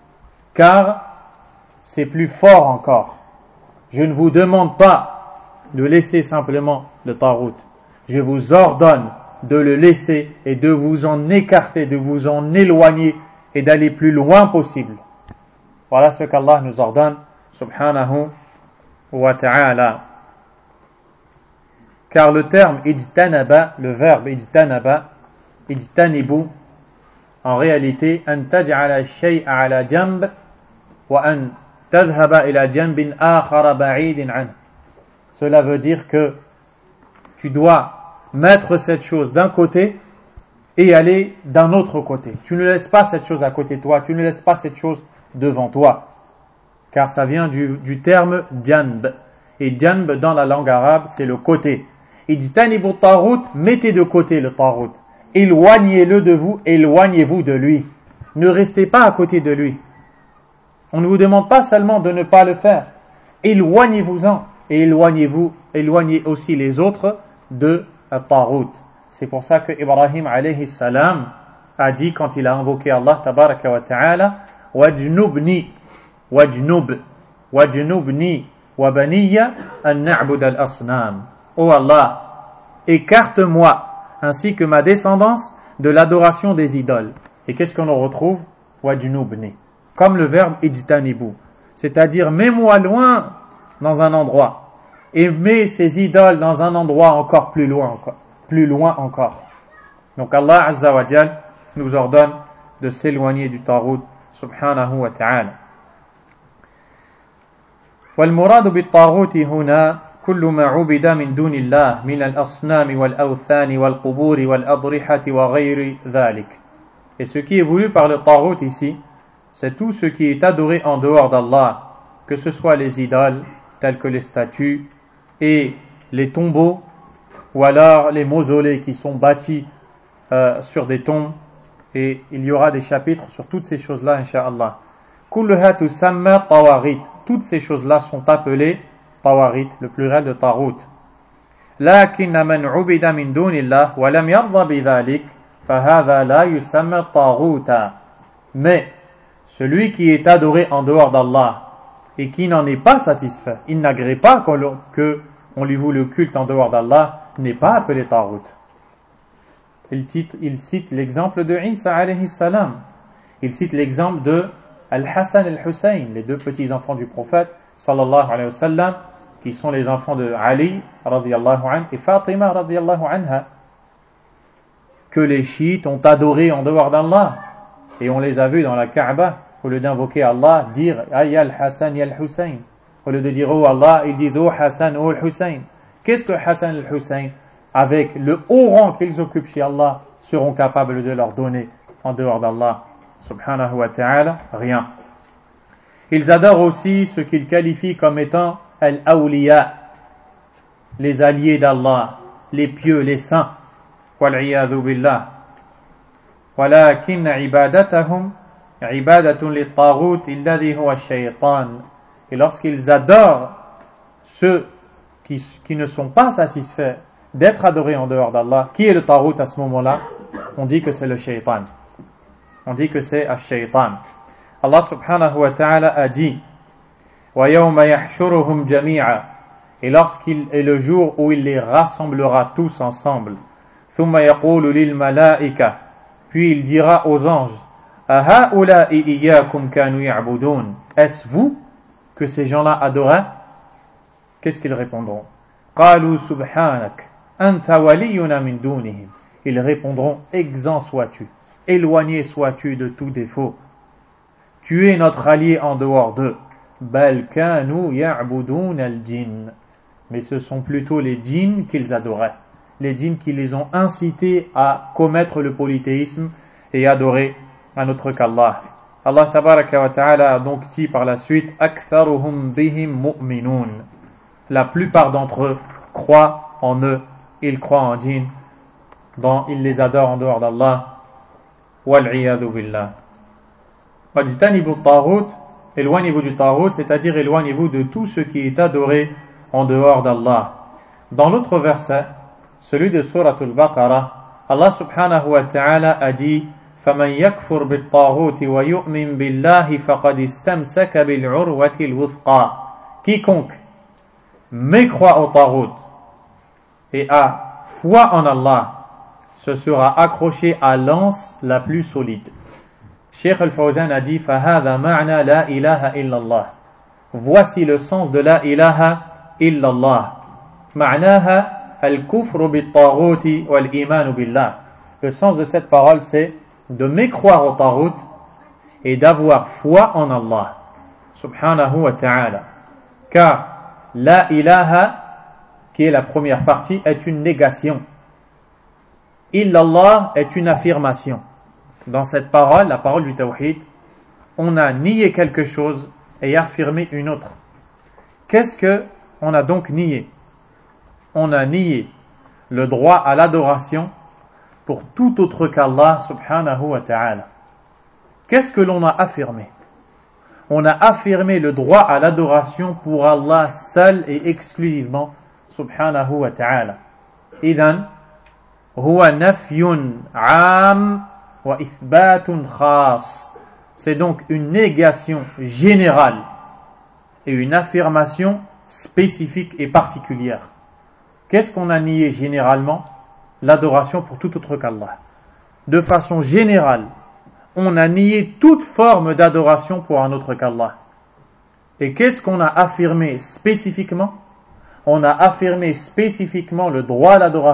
car c'est plus fort encore. Je ne vous demande pas de laisser simplement le taghut. Je vous ordonne de le laisser et de vous en écarter, de vous en éloigner et d'aller plus loin possible. Voilà ce qu'Allah nous ordonne, subhanahu wa ta'ala. Car le terme ijtanaba, le verbe ijtanaba, ijtanibu, en réalité, an taj'ala shay'a ala jamb wa an tadhhaba ila jambin akhara ba'idin an. Cela veut dire que tu dois mettre cette chose d'un côté et aller d'un autre côté. Tu ne laisses pas cette chose à côté de toi, tu ne laisses pas cette chose devant toi. Car ça vient du, du terme janb. Et janb dans la langue arabe, c'est le côté. Ijtanibu taghut, mettez de côté le taghut. Éloignez-le de vous, éloignez-vous de lui. Ne restez pas à côté de lui. On ne vous demande pas seulement de ne pas le faire. Éloignez-vous-en et éloignez-vous, éloignez aussi les autres de at-taghut. C'est pour ça que Ibrahim alayhi salam a dit quand il a invoqué Allah tabaraka wa ta'ala wajnubni wajnub wajnubni wa baniya an na'bud al-asnam. Oh Allah, écarte-moi ainsi que ma descendance de l'adoration des idoles. Et qu'est-ce qu'on en retrouve? Wajnubni, comme le verbe ijtanibu, c'est-à-dire mets-moi loin dans un endroit et mets ces idoles dans un endroit encore plus loin encore, plus loin encore. Donc Allah Azza wa Jal nous ordonne de s'éloigner du taghut subhanahu wa ta'ala. والمراد بالطاغوت هنا كل ما عبد من دون الله من الأصنام والأوثان والقبور والأضرحة وغير ذلك. Et ce qui est voulu par le taghut ici, c'est tout ce qui est adoré en dehors d'Allah, que ce soit les idoles, telles que les statues, et les tombeaux, ou alors les mausolées qui sont bâtis euh, sur des tombes, et il y aura des chapitres sur toutes ces choses-là, incha'Allah. Kulluha tusamma tawaghit. Toutes ces choses-là sont appelées tawaghit, le pluriel de taghut. Lakinna man ubida min dunillah wa lam yarda bidhalik fa hadha la yusamma taghuta. Mais celui qui est adoré en dehors d'Allah et qui n'en est pas satisfait, il n'agrée pas qu'on, que on lui voue le culte en dehors d'Allah, n'est pas appelé taghut. Il cite, il cite l'exemple de Isa alayhi salam. Il cite l'exemple de Al-Hassan et Al-Hussein, les deux petits-enfants du prophète sallallahu alayhi wa sallam, qui sont les enfants de Ali radiyallahu anhu et Fatima radiyallahu anha, que les chiites ont adoré en dehors d'Allah. Et on les a vus dans la Kaaba, au lieu d'invoquer Allah, dire Ay al-Hassan et al-Hussein. Au lieu de dire Oh Allah, ils disent Oh Hassan, Oh al-Hussein. Qu'est-ce que Hassan et al-Hussein, avec le haut rang qu'ils occupent chez Allah, seront capables de leur donner en dehors d'Allah subhanahu wa ta'ala? Rien. Ils adorent aussi ce qu'ils qualifient comme étant al-awliya, les alliés d'Allah, les pieux, les saints. Wal-'iyadhu billah. ولكن عبادتهم عبادة للطاغوت الذي هو الشيطان. Et lorsqu'ils adorent ceux qui, qui ne sont pas satisfaits d'être adorés en dehors d'Allah, qui est le taghut à ce moment-là? On dit que c'est le shaytan. On dit que c'est al-shaytan. Allah subhanahu wa ta'ala a dit وَيَوْمَ يَحْشُرُهُمْ جَمِيعًا. Et lorsqu'il est le jour où il les rassemblera tous ensemble. ثُمَّ يَقُولُ لِلْمَلَائِكَةِ. Puis il dira aux anges أَهَؤُلَاءِ إِيَّاكُمْ كَانُوا يَعْبُدُونَ. Est-ce vous que ces gens-là adoraient? Qu'est-ce qu'ils répondront? قَالُوا سُبْحَانَكَ أَنْتَ وَلِيُّنَا مِنْ دُونِهِمْ. Ils répondront exempt sois-tu, éloigné sois-tu de tout défaut. Tu es notre allié en dehors d'eux. بَلْ كَانُوا يَعْبُدُونَ الْجِنَّ. Mais ce sont plutôt les djinns qu'ils adoraient. Les djinns qui les ont incités à commettre le polythéisme et adorer un autre qu'Allah. Allah tabaraka wa ta'ala a donc dit par la suite أَكْثَرُهُمْ بِهِمْ مُؤْمِنُونَ. La plupart d'entre eux croient en eux, ils croient en djinns, dont ils les adorent en dehors d'Allah. Wal-'iyadhu billah. Wajtanibu taghut, éloignez-vous du taghut, c'est-à-dire éloignez-vous de tout ce qui est adoré en dehors d'Allah. Dans l'autre verset, celui de Surah Al-Baqarah, Allah subhanahu wa ta'ala a dit فَمَنْ يَكْفُرْ بِالطَّاغُوتِ وَيُؤْمِنْ بِاللَّهِ فَقَدْ اسْتَمْسَكَ بِالْعُرْوَةِ الْوُثْقَى. Quiconque mécroit au taghut et a foi en Allah, ce sera accroché à l'anse la plus solide. Cheikh Al-Fawzan a dit فَهَذَا مَعْنَى لَا إِلَهَ إِلَّا اللَّهِ. Voici le sens de la ilaha illallah. معناها الكفر بالطاغوت والإيمان بالله. Le sens de cette parole, c'est de mécroire au taghut et d'avoir foi en Allah subhanahu wa ta'ala. Car la ilaha, qui est la première partie, est une négation. Illallah est une affirmation. Dans cette parole, la parole du tawhid, on a nié quelque chose et affirmé une autre. Qu'est-ce que on a donc nié? On a nié le droit à l'adoration pour tout autre qu'Allah subhanahu wa ta'ala. Qu'est-ce que l'on a affirmé? On a affirmé le droit à l'adoration pour Allah seul et exclusivement subhanahu wa ta'ala. Idhan, huwa nafyun 'am wa ithbatun khas. C'est donc une négation générale et une affirmation spécifique et particulière. Qu'est-ce qu'on a nié généralement? L'adoration pour tout autre qu'Allah. De façon générale, on a nié toute forme d'adoration pour un autre qu'Allah. Et qu'est-ce qu'on a affirmé spécifiquement? On a affirmé spécifiquement le droit à l'adoration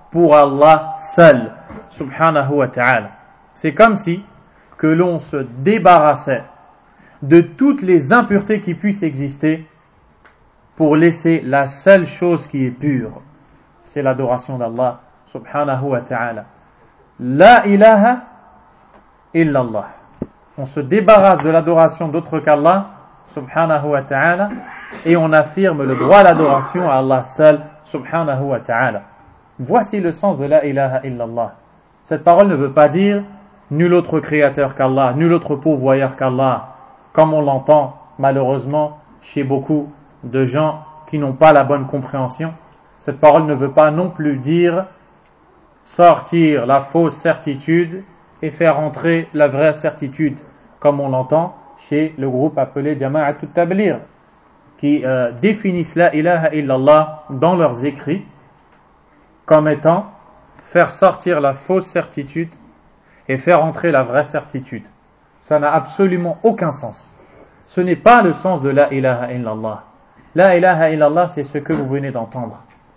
pour Allah seul, subhanahu wa ta'ala. C'est comme si que l'on se débarrassait de toutes les impuretés qui puissent exister pour laisser la seule chose qui est pure. C'est l'adoration d'Allah, subhanahu wa ta'ala. La ilaha illallah. On se débarrasse de l'adoration d'autre qu'Allah, subhanahu wa ta'ala, et on affirme le droit à l'adoration à Allah seul, subhanahu wa ta'ala. Voici le sens de la ilaha illallah. Cette parole ne veut pas dire nul autre créateur qu'Allah, nul autre pourvoyeur qu'Allah, comme on l'entend malheureusement chez beaucoup de gens qui n'ont pas la bonne compréhension. Cette parole ne veut pas non plus dire sortir la fausse certitude et faire entrer la vraie certitude, comme on l'entend chez le groupe appelé Jama'at al-Tabligh, qui euh, définissent la ilaha illallah dans leurs écrits comme étant faire sortir la fausse certitude et faire entrer la vraie certitude. Ça n'a absolument aucun sens. Ce n'est pas le sens de la ilaha illallah. La ilaha illallah, c'est ce que vous venez d'entendre.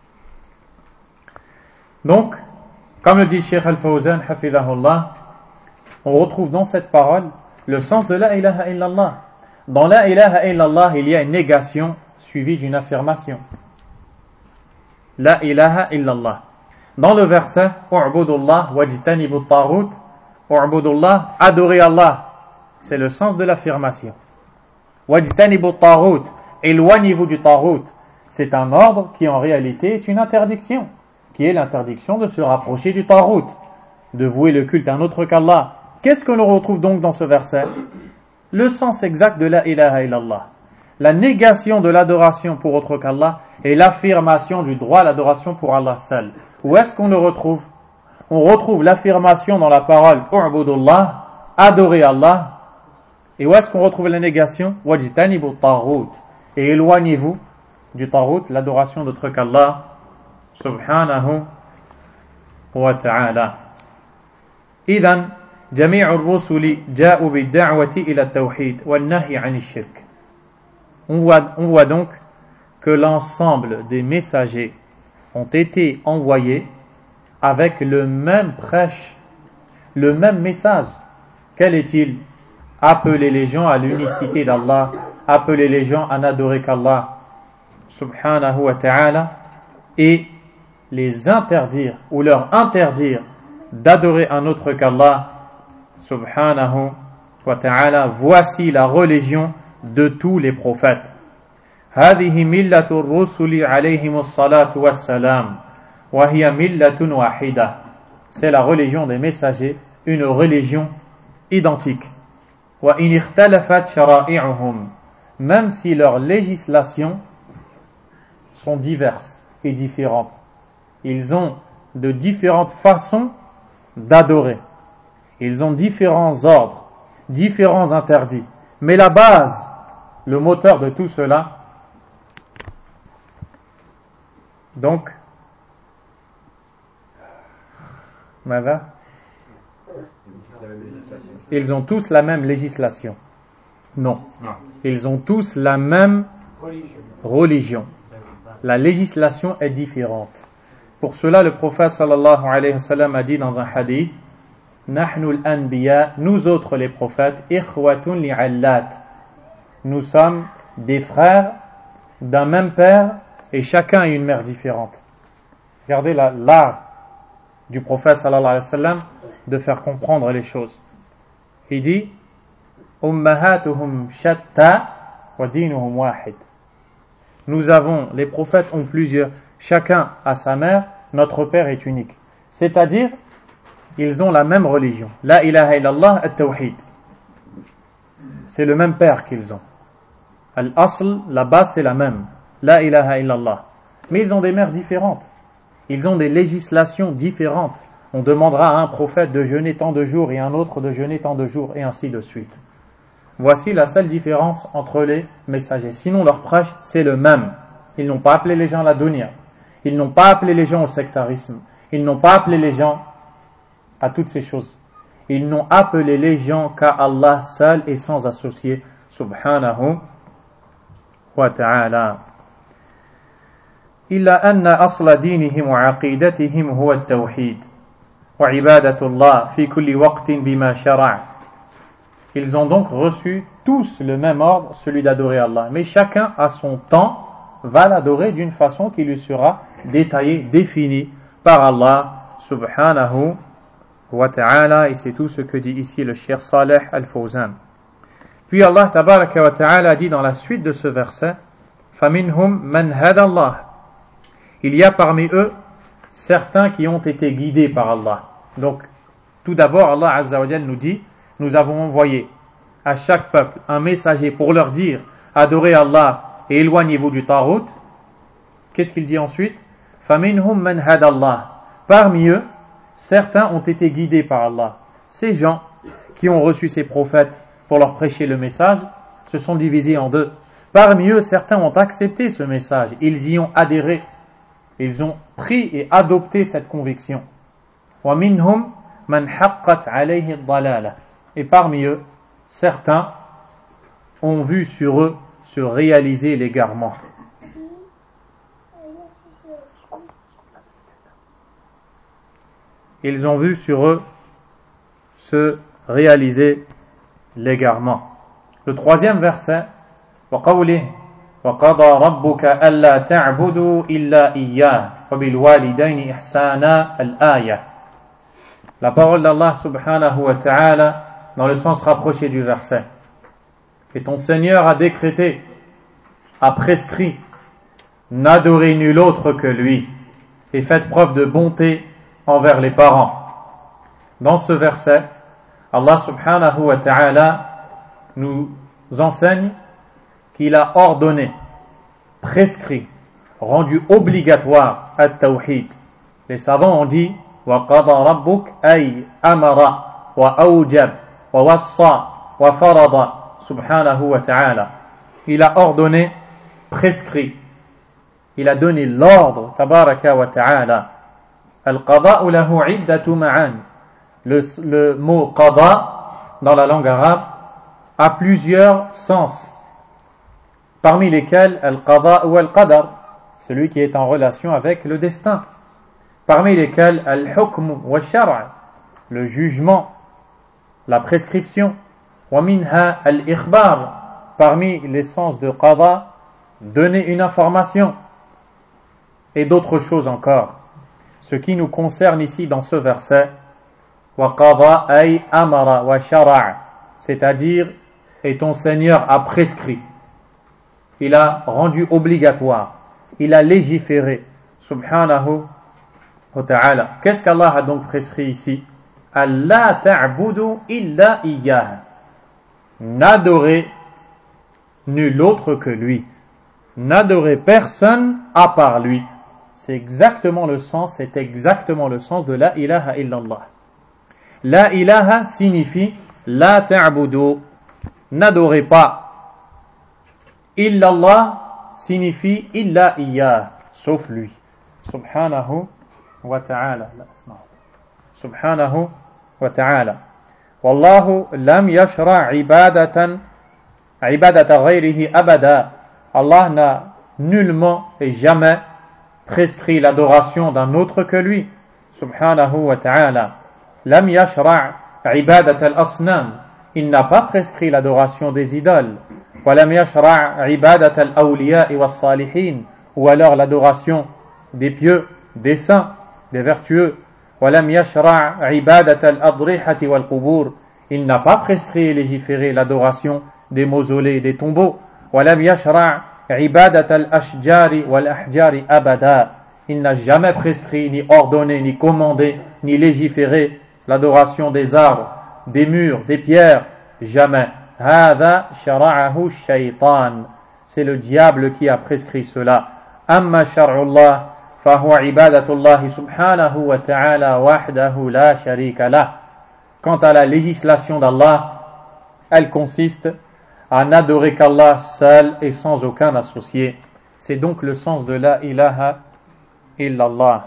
Donc, comme le dit Cheikh Al-Fawzan, hafidhahullah, on retrouve dans cette parole le sens de la ilaha illallah. Dans la ilaha illallah, il y a une négation suivie d'une affirmation. La ilaha illallah. Dans le verset U'budullah wajtanibu at-taghut, U'budullah, adorez Allah. C'est le sens de l'affirmation. Wajtanibu at-taghut, éloignez-vous du taghut. C'est un ordre qui en réalité est une interdiction, qui est l'interdiction de se rapprocher du taghut, de vouer le culte à un autre qu'Allah. Qu'est-ce que l'on retrouve donc dans ce verset? Le sens exact de la ilaha illallah. La négation de l'adoration pour autre qu'Allah et l'affirmation du droit à l'adoration pour Allah seul. Où est-ce qu'on le retrouve? On retrouve l'affirmation dans la parole U'budullah, adorez Allah. Et où est-ce qu'on retrouve la négation? Wajtanibu taghut, et éloignez-vous du taghut, l'adoration d'autre qu'Allah subhanahu wa ta'ala. Idhan جميع الرسل جاءوا بالدعوة إلى التوحيد والنهي عن الشرك. On voit, on voit donc que l'ensemble des messagers ont été envoyés avec le même prêche, le même message. Quel est-il? Appeler les gens à l'unicité d'Allah, appeler les gens à n'adorer qu'Allah subhanahu wa ta'ala, et les interdire ou leur interdire d'adorer un autre qu'Allah subhanahu wa ta'ala. Voici la religion de tous les prophètes. هذه ملة الرسل عليهم الصلاة والسلام وهي ملة واحدة. C'est la religion des messagers, une religion identique. وإن اختلفت شرائعهم, même si leurs législations sont diverses et différentes. Ils ont de différentes façons d'adorer. Ils ont différents ordres, différents interdits. Mais la base, le moteur de tout cela, donc, Mada, ils ont tous la même législation. Non. Ils ont tous la même religion. La législation est différente. Pour cela, le prophète sallallahu alayhi wa sallam a dit dans un hadith, Nahnu al-anbiya, nous autres les prophètes, ikhwatun li'allat. Nous sommes des frères d'un même père et chacun a une mère différente. Regardez la, l'art du prophète sallallahu alayhi wa sallam de faire comprendre les choses. Il dit Ummahatuhum shatta wa dinuhum wahid. Nous avons, les prophètes ont plusieurs, chacun a sa mère, notre père est unique. C'est-à-dire, ils ont la même religion. La ilaha illallah at-tawhid. C'est le même père qu'ils ont. Al-asl, la base c'est la même. La ilaha illallah. Mais ils ont des mères différentes. Ils ont des législations différentes. On demandera à un prophète de jeûner tant de jours et à un autre de jeûner tant de jours et ainsi de suite. Voici la seule différence entre les messagers. Sinon leur prêche c'est le même. Ils n'ont pas appelé les gens à la dunya. Ils n'ont pas appelé les gens au sectarisme. Ils n'ont pas appelé les gens à toutes ces choses. Ils n'ont appelé les gens qu'à Allah seul et sans associé, subhanahu wa ta'ala. إلا أن أصل دينهم وعقيدتهم هو التوحيد وعبادة الله في كل وقت بما شرع. Ils ont donc reçu tous le même ordre, celui d'adorer Allah. Mais chacun, à son temps, va l'adorer d'une façon qui lui sera détaillée, définie par Allah subhanahu wa ta'ala. Et c'est tout ce que dit ici le Cheikh Saleh Al-Fawzan. Puis Allah tabaraka wa ta'ala dit dans la suite de ce verset, فَمِنْهُمْ مَنْ هَدَى اللَّهِ. Il y a parmi eux certains qui ont été guidés par Allah. Donc, tout d'abord, Allah Azza wa Jal nous dit, nous avons envoyé à chaque peuple un messager pour leur dire adorez Allah et éloignez-vous du Tarout. Qu'est-ce qu'il dit ensuite? فَمِنْهُمْ مَنْ هَدَى اللَّهِ. Parmi eux, certains ont été guidés par Allah. Ces gens qui ont reçu ces prophètes pour leur prêcher le message se sont divisés en deux. Parmi eux, certains ont accepté ce message, ils y ont adhéré, ils ont pris et adopté cette conviction. وَمِنْهُمْ مَنْ حَقَّتْ عَلَيْهِ الضَّلَالَةِ. Et parmi eux, certains ont vu sur eux se réaliser l'égarement. Ils ont vu sur eux se réaliser l'égarement. Le troisième verset, وَقَوْلِهِ وَقَضَى رَبُّكَ أَلَّا تَعْبُدُوا إِلَّا إِيَّاهُ وَبِالْوَالِدَيْنِ إِحْسَانًا الْآيَةِ. La parole d'Allah subhanahu wa ta'ala dans le sens rapproché du verset. Et ton Seigneur a décrété, a prescrit, n'adorez nul autre que lui, et faites preuve de bonté envers les parents. Dans ce verset, Allah subhanahu wa ta'ala nous enseigne qu'il a ordonné, prescrit, rendu obligatoire at-tawhid. Les savants ont dit وَقَضَى رَبُّكَ أي أمر وأوجب ووصى وفرض سبحانه وتعالى. Il a ordonné, prescrit, il a donné l'ordre tabaraka wa ta'ala. Al-qada'u lahu 'iddatu ma'an. Le, le mot qada dans la langue arabe a plusieurs sens, parmi lesquels al-qada ou al-qadar, celui qui est en relation avec le destin, parmi lesquels al-hukm wa shar', le jugement, la prescription, wa minha al-ikhbar, parmi les sens de qada, donner une information, et d'autres choses encore. Ce qui nous concerne ici dans ce verset, wa qada ay amara wa shara', c'est-à-dire et ton Seigneur a prescrit, il a rendu obligatoire, il a légiféré, subhanahu wa ta'ala. Qu'est-ce qu'Allah a donc prescrit ici? Allah ta'budu illa iyyah. N'adorez nul autre que lui. N'adorez personne à part lui. C'est exactement le sens, c'est exactement le sens de la ilaha illallah. La ilaha signifie la ta'budu. N'adorez pas. Illallah signifie illa iyyah, sauf lui. Subhanahu wa ta'ala. Subhanahu wa ta'ala. Wallahu lam yashra' ibadatan ibadata ghayrihi abada. Allah n'a nullement et jamais prescrit l'adoration d'un autre que lui. Subhanahu wa ta'ala. Lam yashra' ibadata al-asnam. Il n'a pas prescrit l'adoration des idoles. Walam yashra' ibadat al-awliya wa salihin, ou alors l'adoration des pieux, des saints, des vertueux. Walam yashra' ibadat al-adrihati wal qubur. Il n'a pas prescrit et légiféré l'adoration des mausolées et des tombeaux. Walam yashra' ibadat al-ashjari wal ahjari abada. Il n'a jamais prescrit, ni ordonné, ni commandé, ni légiféré l'adoration des arbres, des murs, des pierres, jamais. Hada shara'ahu shaytan. C'est le diable qui a prescrit cela. Amma shar'ullah fahuwa ibadatullah subhanahu wa ta'ala wahdahu la sharika lah. Quant à la législation d'Allah, elle consiste à n'adorer qu'Allah seul et sans aucun associé. C'est donc le sens de la ilaha illallah.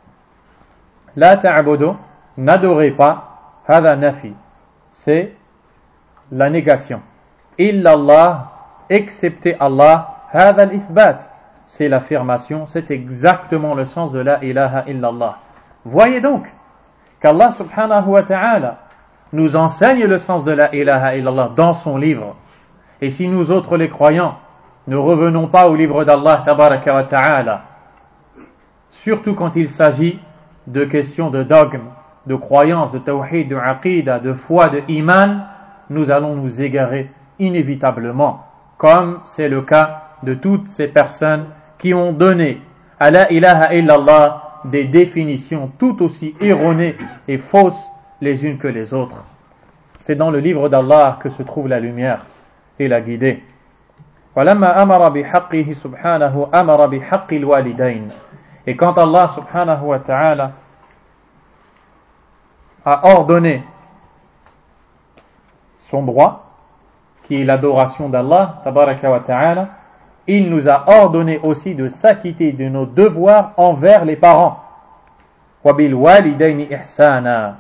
La ta'budu, n'adorez pas, hada nafi, c'est la négation. Illallah, excepté Allah, hada l'ithbat, c'est l'affirmation, c'est exactement le sens de la ilaha illallah. Voyez donc qu'Allah subhanahu wa ta'ala nous enseigne le sens de la ilaha illallah dans son livre. Et si nous autres les croyants ne revenons pas au livre d'Allah tabaraka wa ta'ala, surtout quand il s'agit de questions de dogme, de croyance, de tawhid, de aqidah, de foi, de iman, nous allons nous égarer inévitablement, comme c'est le cas de toutes ces personnes qui ont donné à la ilaha illallah des définitions tout aussi erronées et fausses les unes que les autres. C'est dans le livre d'Allah que se trouve la lumière et la guidée. وَلَمَّا أَمَرَ بِحَقِّهِ سُبْحَانَهُ أَمَرَ بِحَقِّ الْوَالِدَيْنِ. Et quand Allah subhanahu wa ta'ala a ordonné son droit, qui est l'adoration d'Allah tabaraka wa ta'ala, il nous a ordonné aussi de s'acquitter de nos devoirs envers les parents. وَبِالْوَالِدَيْنِ إِحْسَانًا.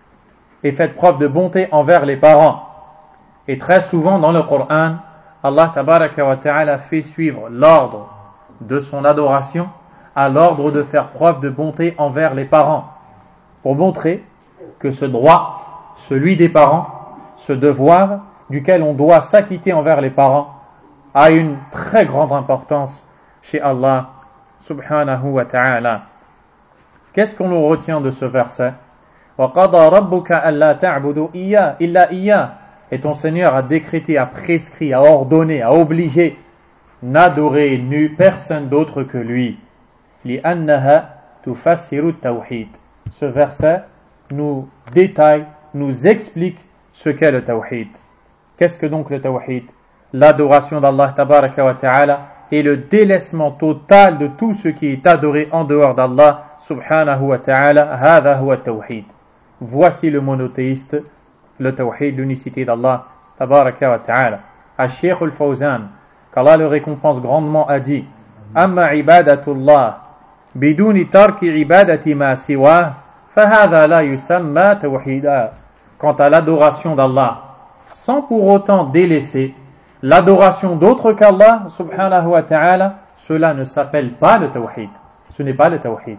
Et faites preuve de bonté envers les parents. Et très souvent dans le Coran, Allah tabaraka wa ta'ala fait suivre l'ordre de son adoration à l'ordre de faire preuve de bonté envers les parents, pour montrer que ce droit, celui des parents, ce devoir duquel on doit s'acquitter envers les parents, a une très grande importance chez Allah subhanahu wa ta'ala. Qu'est-ce qu'on nous retient de ce verset? وَقَضَى رَبُّكَ أَلَّا تَعْبُدُوا إِيَّا إِلَّا إِيَّا. Et ton Seigneur a décrété, a prescrit, a ordonné, a obligé, n'adorer nu personne d'autre que lui. لِأَنَّهَا تُفَسِّرُ التَّوْحِيدِ. Ce verset nous détaille, nous explique ce qu'est le tawhid. Qu'est-ce que donc le tawhid? L'adoration d'Allah tabaraka wa ta'ala et le délaissement total de tout ce qui est adoré en dehors d'Allah subhanahu wa ta'ala. هذا هو التوحيد. Voici le monothéiste, le tawhid, l'unicité d'Allah tabaraka wa ta'ala. Al-Sheikh al-Fawzan, qu'Allah le récompense grandement, a dit: أما عبادة الله بدون ترك عبادة ما سواه فهذا لا يسمى توحيدا. Quant à l'adoration d'Allah, sans pour autant délaisser l'adoration d'autres qu'Allah subhanahu wa ta'ala, cela ne s'appelle pas le tawhid. Ce n'est pas le tawhid.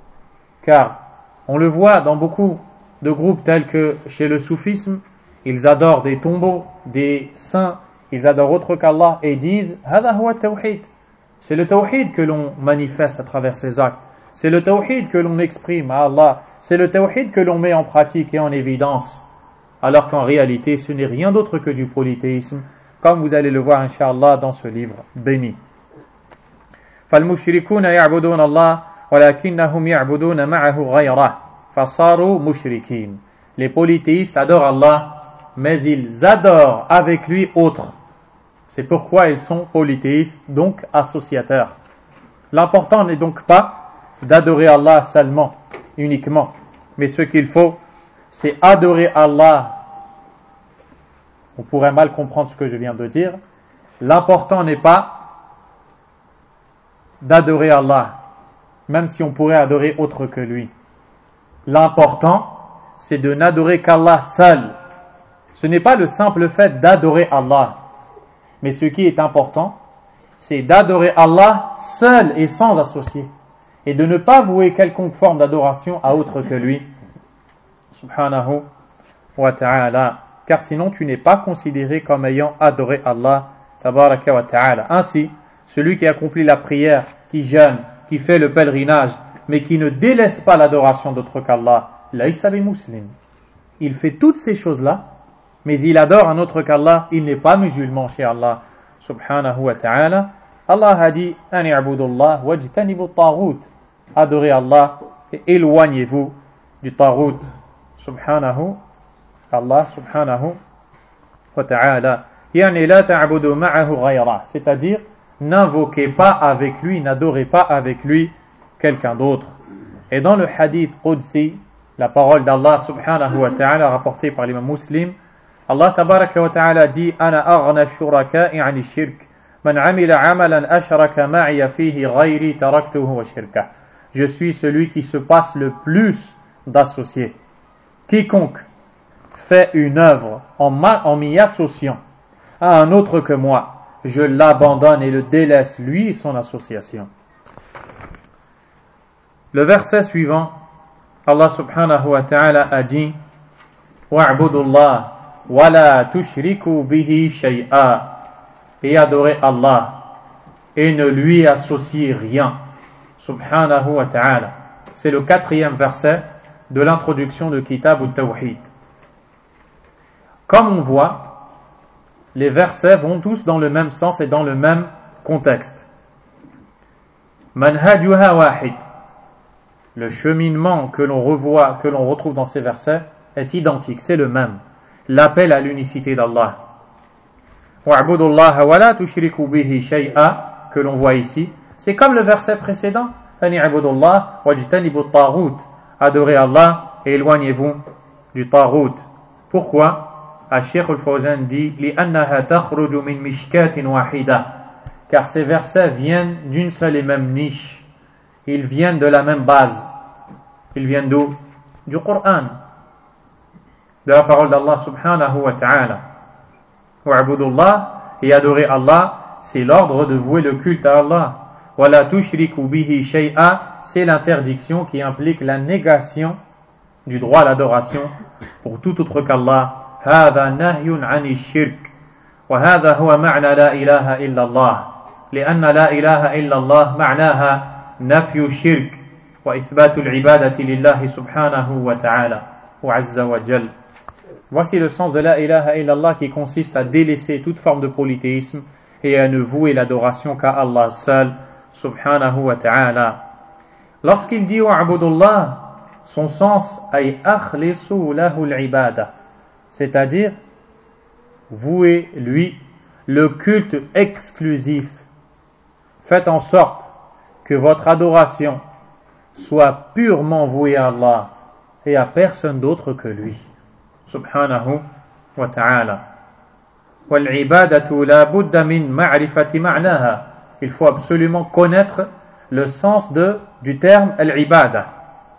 Car on le voit dans beaucoup de groupes tels que chez le soufisme, ils adorent des tombeaux, des saints, ils adorent autre qu'Allah et disent هذا هو التوحيد. C'est le tawhid que l'on manifeste à travers ses actes. C'est le tawhid que l'on exprime à Allah. C'est le tawhid que l'on met en pratique et en évidence. Alors qu'en réalité, ce n'est rien d'autre que du polythéisme, comme vous allez le voir, incha'Allah, dans ce livre béni. فَالْمُشْرِكُونَ يَعْبُدُونَ اللَّهَ وَلَكِنَّهُمْ يَعْبُدُونَ مَعَهُ غَيْرَهُ فَصَارُوا مُشْرِكِينَ. Les polythéistes adorent Allah, mais ils adorent avec lui autre. C'est pourquoi ils sont polythéistes, donc associateurs. L'important n'est donc pas d'adorer Allah seulement, uniquement, mais ce qu'il faut, c'est adorer Allah. On pourrait mal comprendre ce que je viens de dire. L'important n'est pas d'adorer Allah, même si on pourrait adorer autre que lui. L'important, c'est de n'adorer qu'Allah seul. Ce n'est pas le simple fait d'adorer Allah, mais ce qui est important, c'est d'adorer Allah seul et sans associé, et de ne pas vouer quelconque forme d'adoration à autre que lui, subhanahu wa ta'ala, car sinon tu n'es pas considéré comme ayant adoré Allah tabaraka wa ta'ala. Ainsi, celui qui accomplit la prière, qui jeûne, qui fait le pèlerinage, mais qui ne délaisse pas l'adoration d'autre qu'Allah, laysa bi muslim. Il fait toutes ces choses-là, mais il adore un autre qu'Allah, il n'est pas musulman chez Allah subhanahu wa ta'ala. Allah a dit: Ani abudullah wajtanibu at-taghut. Adorez Allah et éloignez-vous du taghut. Subhanahu, Allah subhanahu wa ta'ala. Yani la ta'budu ma'ahu ghayra. C'est-à-dire, n'invoquez pas avec lui, n'adorez pas avec lui quelqu'un d'autre. Et dans le hadith Qudsi, la parole d'Allah subhanahu wa ta'ala rapportée par l'imam Muslim, Allah tabaraka wa ta'ala dit: Ana aghna shuraka'i 'ani shirk man 'amila 'amalan ashraka ma'iya fihi ghayri taraktuhu wa shirkah. Je suis celui qui se passe le plus d'associés. Quiconque fait une œuvre en, ma, en m'y associant à un autre que moi, je l'abandonne et le délaisse lui et son association. Le verset suivant, Allah subhanahu wa ta'ala a dit wa'budu Allah wa la tushriku bihi shay'a, et adorez Allah et ne lui associez rien, subhanahu wa ta'ala. C'est le quatrième verset de l'introduction de Kitab al-Tawhid. Comme on voit, les versets vont tous dans le même sens et dans le même contexte. Manhajuha wahid. Le cheminement que l'on revoit, que l'on retrouve dans ces versets est identique, c'est le même. L'appel à l'unicité d'Allah. Wa'budu Allah wa la tushriku bihi shay'a, que l'on voit ici, c'est comme le verset précédent. Ani'budu Allah wajtanibu at-taghut. Adorez Allah et éloignez-vous du taghut. Pourquoi? Al-Sheikh al-Fawzan dit li'annaha takhruju min mishkatin wahida, car ces versets viennent d'une seule et même niche. Ils viennent de la même base. Ils viennent d'où? Du Coran, de la parole d'Allah subhanahu wa ta'ala. Wa'budullah, et adorer Allah, c'est l'ordre de vouer le culte à Allah. Wa la tushriku bihi shay'a, c'est l'interdiction qui implique la négation du droit à l'adoration pour tout autre qu'Allah. هذا نهي عن الشرك وهذا هو معنى لا إله إلا الله لأن لا إله إلا الله معناها نفي الشرك وإثبات العبادة لله سبحانه وتعالى وعز وجل. Voici le sens de la ilaha illallah, qui consiste à délaisser toute forme de polythéisme et à ne vouer l'adoration qu'à Allah seul subhanahu wa ta'ala. Lorsqu'il dit wa'budullah, son sens ay akhlisu lahu al-ibada, c'est-à-dire vouez lui le culte exclusif. Faites en sorte que votre adoration soit purement vouée à Allah et à personne d'autre que lui, subhanahu wa ta'ala. Wal-ibadatu la budda min ma'rifati ma'naha. Il faut absolument connaître le sens de, du terme al-ibada.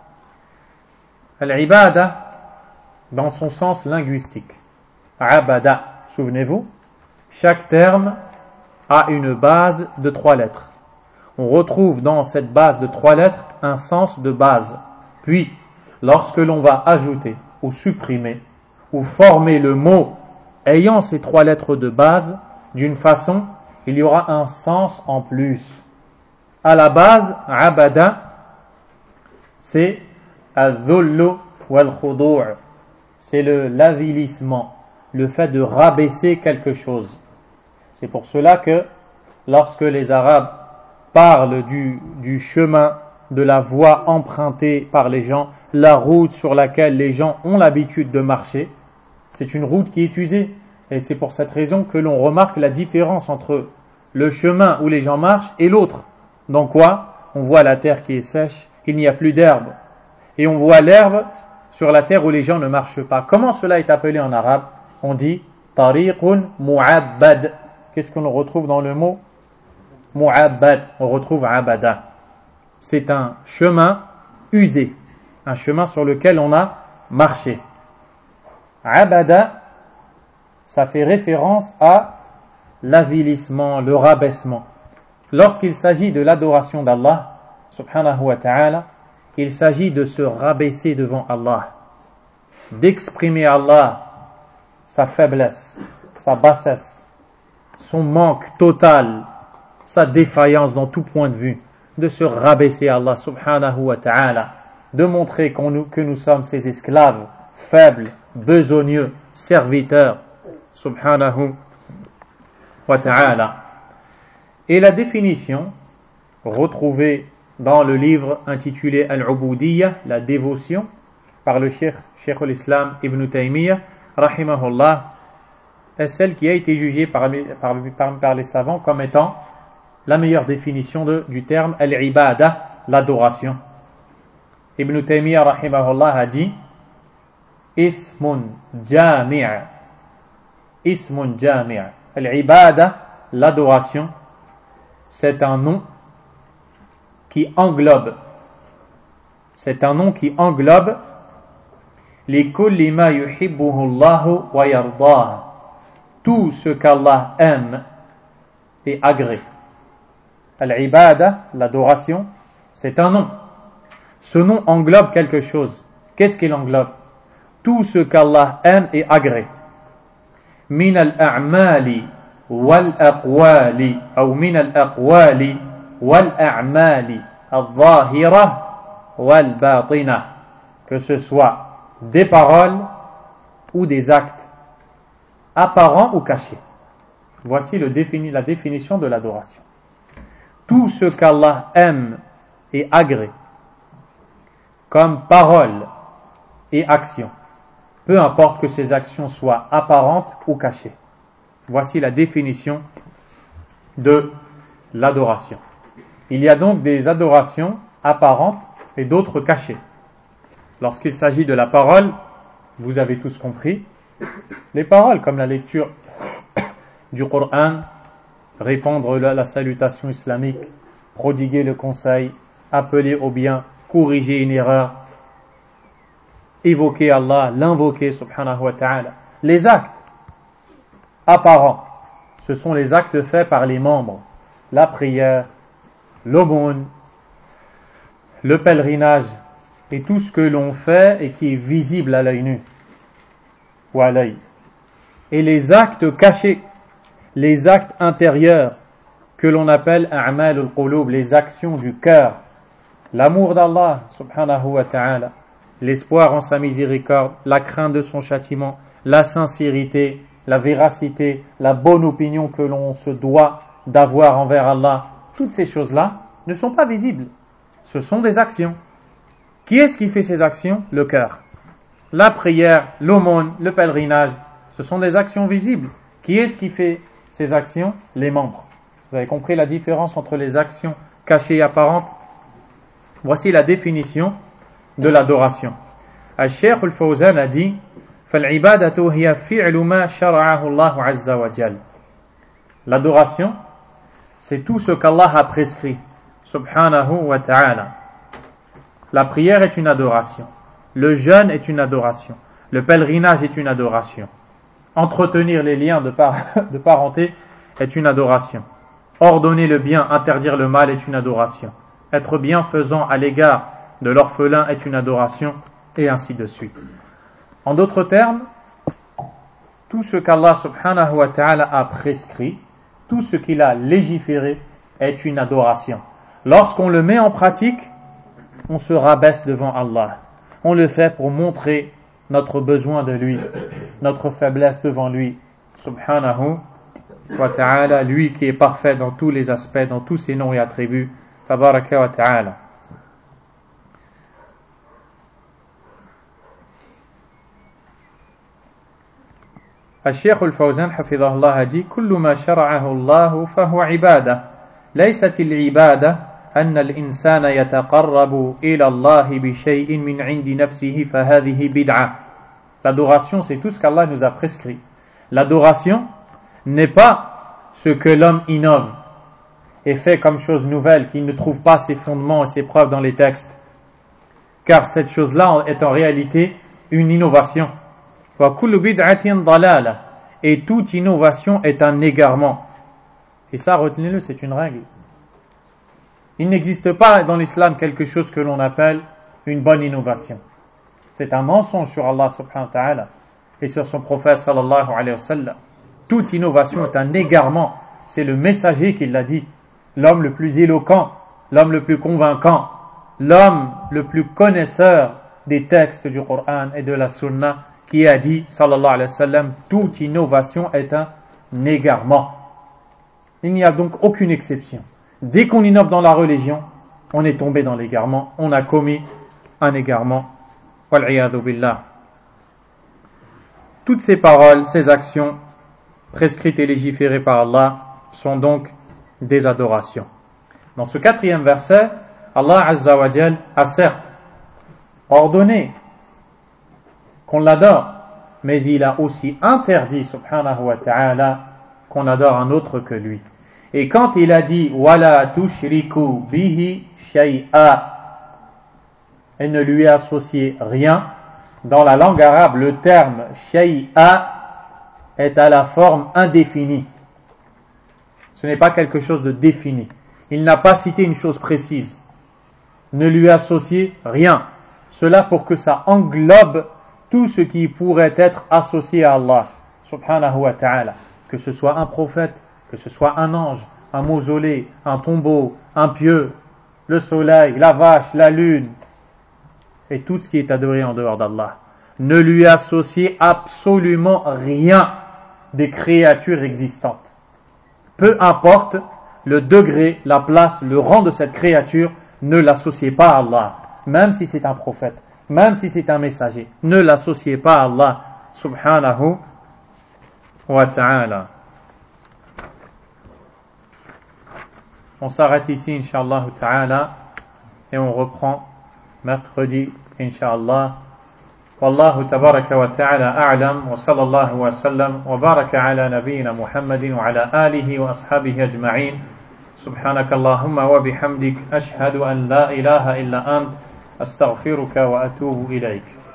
Al-ibada dans son sens linguistique. Abada, souvenez-vous, chaque terme a une base de trois lettres. On retrouve dans cette base de trois lettres un sens de base. Puis, lorsque l'on va ajouter ou supprimer ou former le mot ayant ces trois lettres de base, d'une façon, il y aura un sens en plus. À la base, abada, c'est al-dhullu wal-khudu'. C'est le, l'avilissement, le fait de rabaisser quelque chose. C'est pour cela que lorsque les Arabes parlent du, du chemin, de la voie empruntée par les gens, la route sur laquelle les gens ont l'habitude de marcher, c'est une route qui est usée. Et c'est pour cette raison que l'on remarque la différence entre le chemin où les gens marchent et l'autre. Dans quoi? On voit la terre qui est sèche, il n'y a plus d'herbe. Et on voit l'herbe sur la terre où les gens ne marchent pas. Comment cela est appelé en arabe? On dit tariqun mu'abbad. Qu'est-ce qu'on retrouve dans le mot mu'abbad? On retrouve abada. C'est un chemin usé, un chemin sur lequel on a marché. Abada, ça fait référence à l'avilissement, le rabaissement. Lorsqu'il s'agit de l'adoration d'Allah subhanahu wa ta'ala, il s'agit de se rabaisser devant Allah, d'exprimer à Allah sa faiblesse, sa bassesse, son manque total, sa défaillance dans tout point de vue, de se rabaisser à Allah subhanahu wa ta'ala, de montrer qu'on nous, que nous sommes ses esclaves, faibles, besogneux, serviteurs, subhanahu wa ta'ala. Et la définition retrouvée dans le livre intitulé Al-Ubudiyya, la dévotion, par le Cheikh, Cheikh al-Islam Ibn Taymiyyah, rahimahullah, est celle qui a été jugée par, par, par, par les savants comme étant la meilleure définition de, du terme Al-Ibada, l'adoration. Ibn Taymiyyah, rahimahullah, a dit Ismun jami' Ismun jami' Al-Ibada, l'adoration, c'est un nom qui englobe, c'est un nom qui englobe li kulli ma yuhibbuhu Allahu wa yardah, tout ce qu'Allah aime et agré. Al-ibada, l'adoration, c'est un nom. Ce nom englobe quelque chose. Qu'est-ce qu'il englobe? Tout ce qu'Allah aime et agrée. Min al-a'mali wal-aqwali ou min al-aqwali wal-a'mali al-zahira wal-batina, que ce soit des paroles ou des actes apparents ou cachés. Voici le défini, la définition de l'adoration. Tout ce qu'Allah aime et agrée comme paroles et actions, peu importe que ces actions soient apparentes ou cachées. Voici la définition de l'adoration. Il y a donc des adorations apparentes et d'autres cachées. Lorsqu'il s'agit de la parole, vous avez tous compris, les paroles comme la lecture du Coran, répandre la salutation islamique, prodiguer le conseil, appeler au bien, corriger une erreur, évoquer Allah, l'invoquer subhanahu wa ta'ala. Les actes apparents, ce sont les actes faits par les membres, la prière, l'aumône, le pèlerinage et tout ce que l'on fait et qui est visible à l'œil nu ou à l'œil. Et les actes cachés, les actes intérieurs que l'on appelle a'mal al-qulub, les actions du cœur, l'amour d'Allah subhanahu wa ta'ala, l'espoir en sa miséricorde, la crainte de son châtiment, la sincérité, la véracité, la bonne opinion que l'on se doit d'avoir envers Allah, toutes ces choses-là ne sont pas visibles. Ce sont des actions. Qui est-ce qui fait ces actions? Le cœur. La prière, l'aumône, le pèlerinage, ce sont des actions visibles. Qui est-ce qui fait ces actions? Les membres. Vous avez compris la différence entre les actions cachées et apparentes? Voici la définition de l'adoration. Al-Cheikh al-Fawzan a dit فَالْعِبَادَةُ هِيَ فِعْلُ مَا شَرَعَهُ اللَّهُ عَزَّ وَجَلَّ. L'adoration, c'est tout ce qu'Allah a prescrit, subhanahu wa ta'ala. La prière est une adoration. Le jeûne est une adoration. Le pèlerinage est une adoration. Entretenir les liens de, par, de parenté est une adoration. Ordonner le bien, interdire le mal est une adoration. Être bienfaisant à l'égard de l'orphelin est une adoration, et ainsi de suite. En d'autres termes, tout ce qu'Allah subhanahu wa ta'ala a prescrit, tout ce qu'il a légiféré est une adoration. Lorsqu'on le met en pratique, on se rabaisse devant Allah. On le fait pour montrer notre besoin de lui, notre faiblesse devant lui, subhanahu wa ta'ala, lui qui est parfait dans tous les aspects, dans tous ses noms et attributs, tabaraka wa ta'ala. الشيخ الفوزان حفظه الله dit كل ما شرعه الله فهو عبادة ليست العبادة أن الإنسان يتقرب إلى الله بشيء من عند نفسه فهذه بدعة. L'adoration, c'est tout ce qu'Allah nous a prescrit. L'adoration n'est pas ce que l'homme innove et fait comme chose nouvelle, qui ne trouve pas ses fondements et ses preuves dans les textes, car cette chose-là est en réalité une innovation. Et toute innovation est un égarement. Et ça, retenez-le, c'est une règle. Il n'existe pas dans l'islam quelque chose que l'on appelle une bonne innovation. C'est un mensonge sur Allah subhanahu wa ta'ala et sur son prophète sallallahu alayhi wa sallam. Toute innovation est un égarement. C'est le messager qui l'a dit. L'homme le plus éloquent, l'homme le plus convaincant, l'homme le plus connaisseur des textes du Coran et de la Sunna, qui a dit, sallallahu alayhi wa sallam, toute innovation est un égarement. Il n'y a donc aucune exception. Dès qu'on innove dans la religion, on est tombé dans l'égarement, on a commis un égarement. Wal'iyadhu billah. Toutes ces paroles, ces actions, prescrites et légiférées par Allah, sont donc des adorations. Dans ce quatrième verset, Allah Azza wa Jal a certes ordonné qu'on l'adore, mais il a aussi interdit, subhanahu wa ta'ala, qu'on adore un autre que lui. Et quand il a dit wala tushriku bihi shay'a, et ne lui associez rien, dans la langue arabe, le terme shay'a est à la forme indéfinie. Ce n'est pas quelque chose de défini. Il n'a pas cité une chose précise. Ne lui associez rien. Cela pour que ça englobe tout ce qui pourrait être associé à Allah, subhanahu wa ta'ala. Que ce soit un prophète, que ce soit un ange, un mausolée, un tombeau, un pieu, le soleil, la vache, la lune, et tout ce qui est adoré en dehors d'Allah. Ne lui associez absolument rien des créatures existantes. Peu importe le degré, la place, le rang de cette créature, ne l'associez pas à Allah, même si c'est un prophète, même si c'est un messager. Ne l'associez pas à Allah, subhanahu wa ta'ala. On s'arrête ici, incha'Allah ta'ala, et on reprend mercredi, incha'Allah. والله تبارك وتعالى أعلم وصلى الله وسلم وبارك على نبينا محمد وعلى آله وأصحابه أجمعين سبحانك اللهم وبحمدك أشهد أن لا إله إلا أنت أستغفرك وأتوب إليك